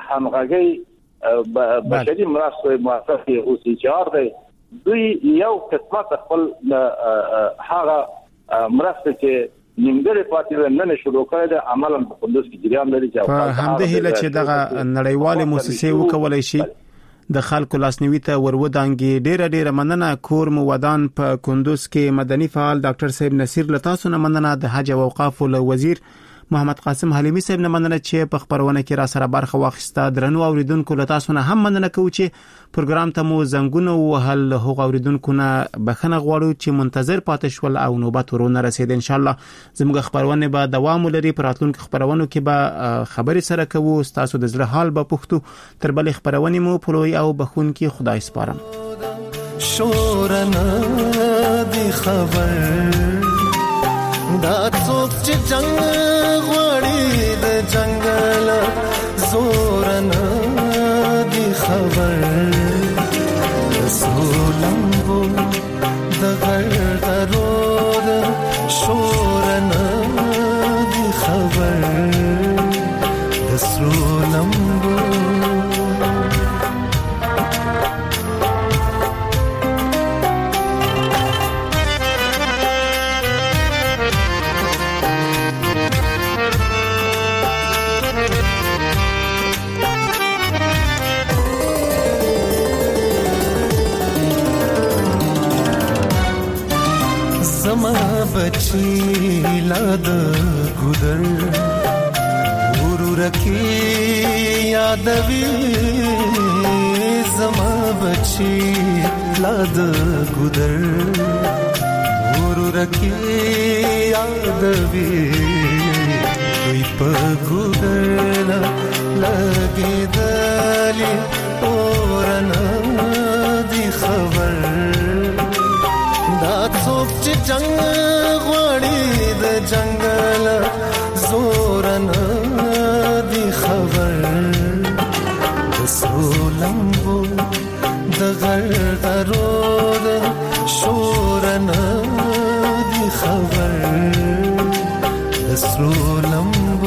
F: همغږي بشري مرستې مؤسسې او سي چي ار دی دوی یو قسمت خپل هغه مرسته چې نیمګړی پاتې نه شروع کړی د عملاً په کندوز کې جریان لري چې
G: په همدې هیله چې دغه نړیوالې موسسې وکولای شي د خلکو لاسنیوي ته ورودانګي. ډیره ډیره مننه. کور مو ودان په کندوز کې مدني فعال ډاکټر صاحب نصیر لتاسو نه مننه. د حج او اوقاف وزیر محمد قاسم حلیمی صاحب نه مننه چې په خبرونه کې را سره برخه واخیسته. درنو اوریدونکو لتاسو نه هم مننه کوم چې پروګرام ته مو زنګونه وهل. هغه اوریدونکو نه بخنه غواړو چې منتظر پاتې شول او نوبت ورونه رسید. ان شاء الله زموږ خبرونه به دوام ولري. پر راتلونکو خبرونو کې به خبرې سره کوو. تاسو د زړه حال به پوښتو. تر بلې خبرونه مو پلوي او بخون کې خدای سپارم.
Q: شورنا دی خبر دا څوک چې جنگ غواړي د جنگل زور نه دی خبر رسولمبو د غړ غرود شور نه دی خبر رسولمبو زما بچی لاد ګودر ورور کی یادوي زما بچی لاد ګودر ورور کی یادوي کوئی په ګودر لګي دلی اورنا دی خبر دا څوک چې جنگ غواړي د جنگل زور نه دی خبر رسولمبو د غړ غرود شور نه دی خبر رسولمبو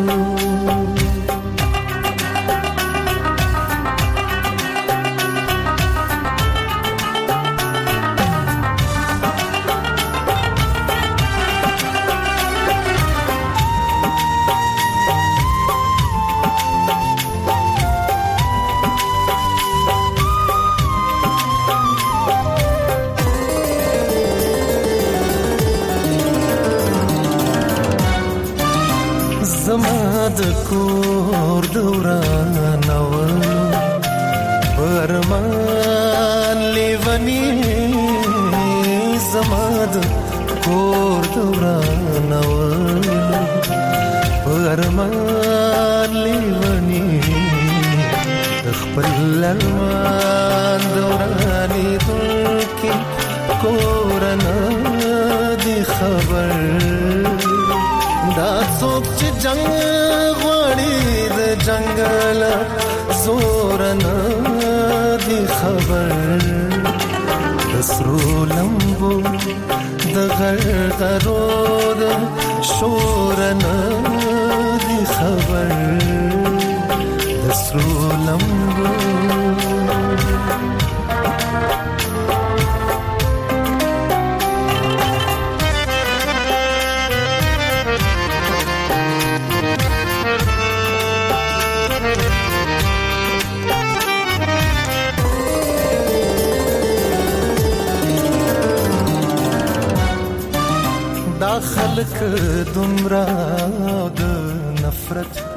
Q: د کور دوران نو پرمان لیونی زماد کور دوران نو پرمان لیونی خپل لمن دورانی دلکی کورنا دی خبر دا څوک چې جنگ غواړي د جنگل زور نه دی خبر دسرو لمبو د غړ غرود شور نه دی خبر د سرو لمبو دا خلق دمرا د نفرت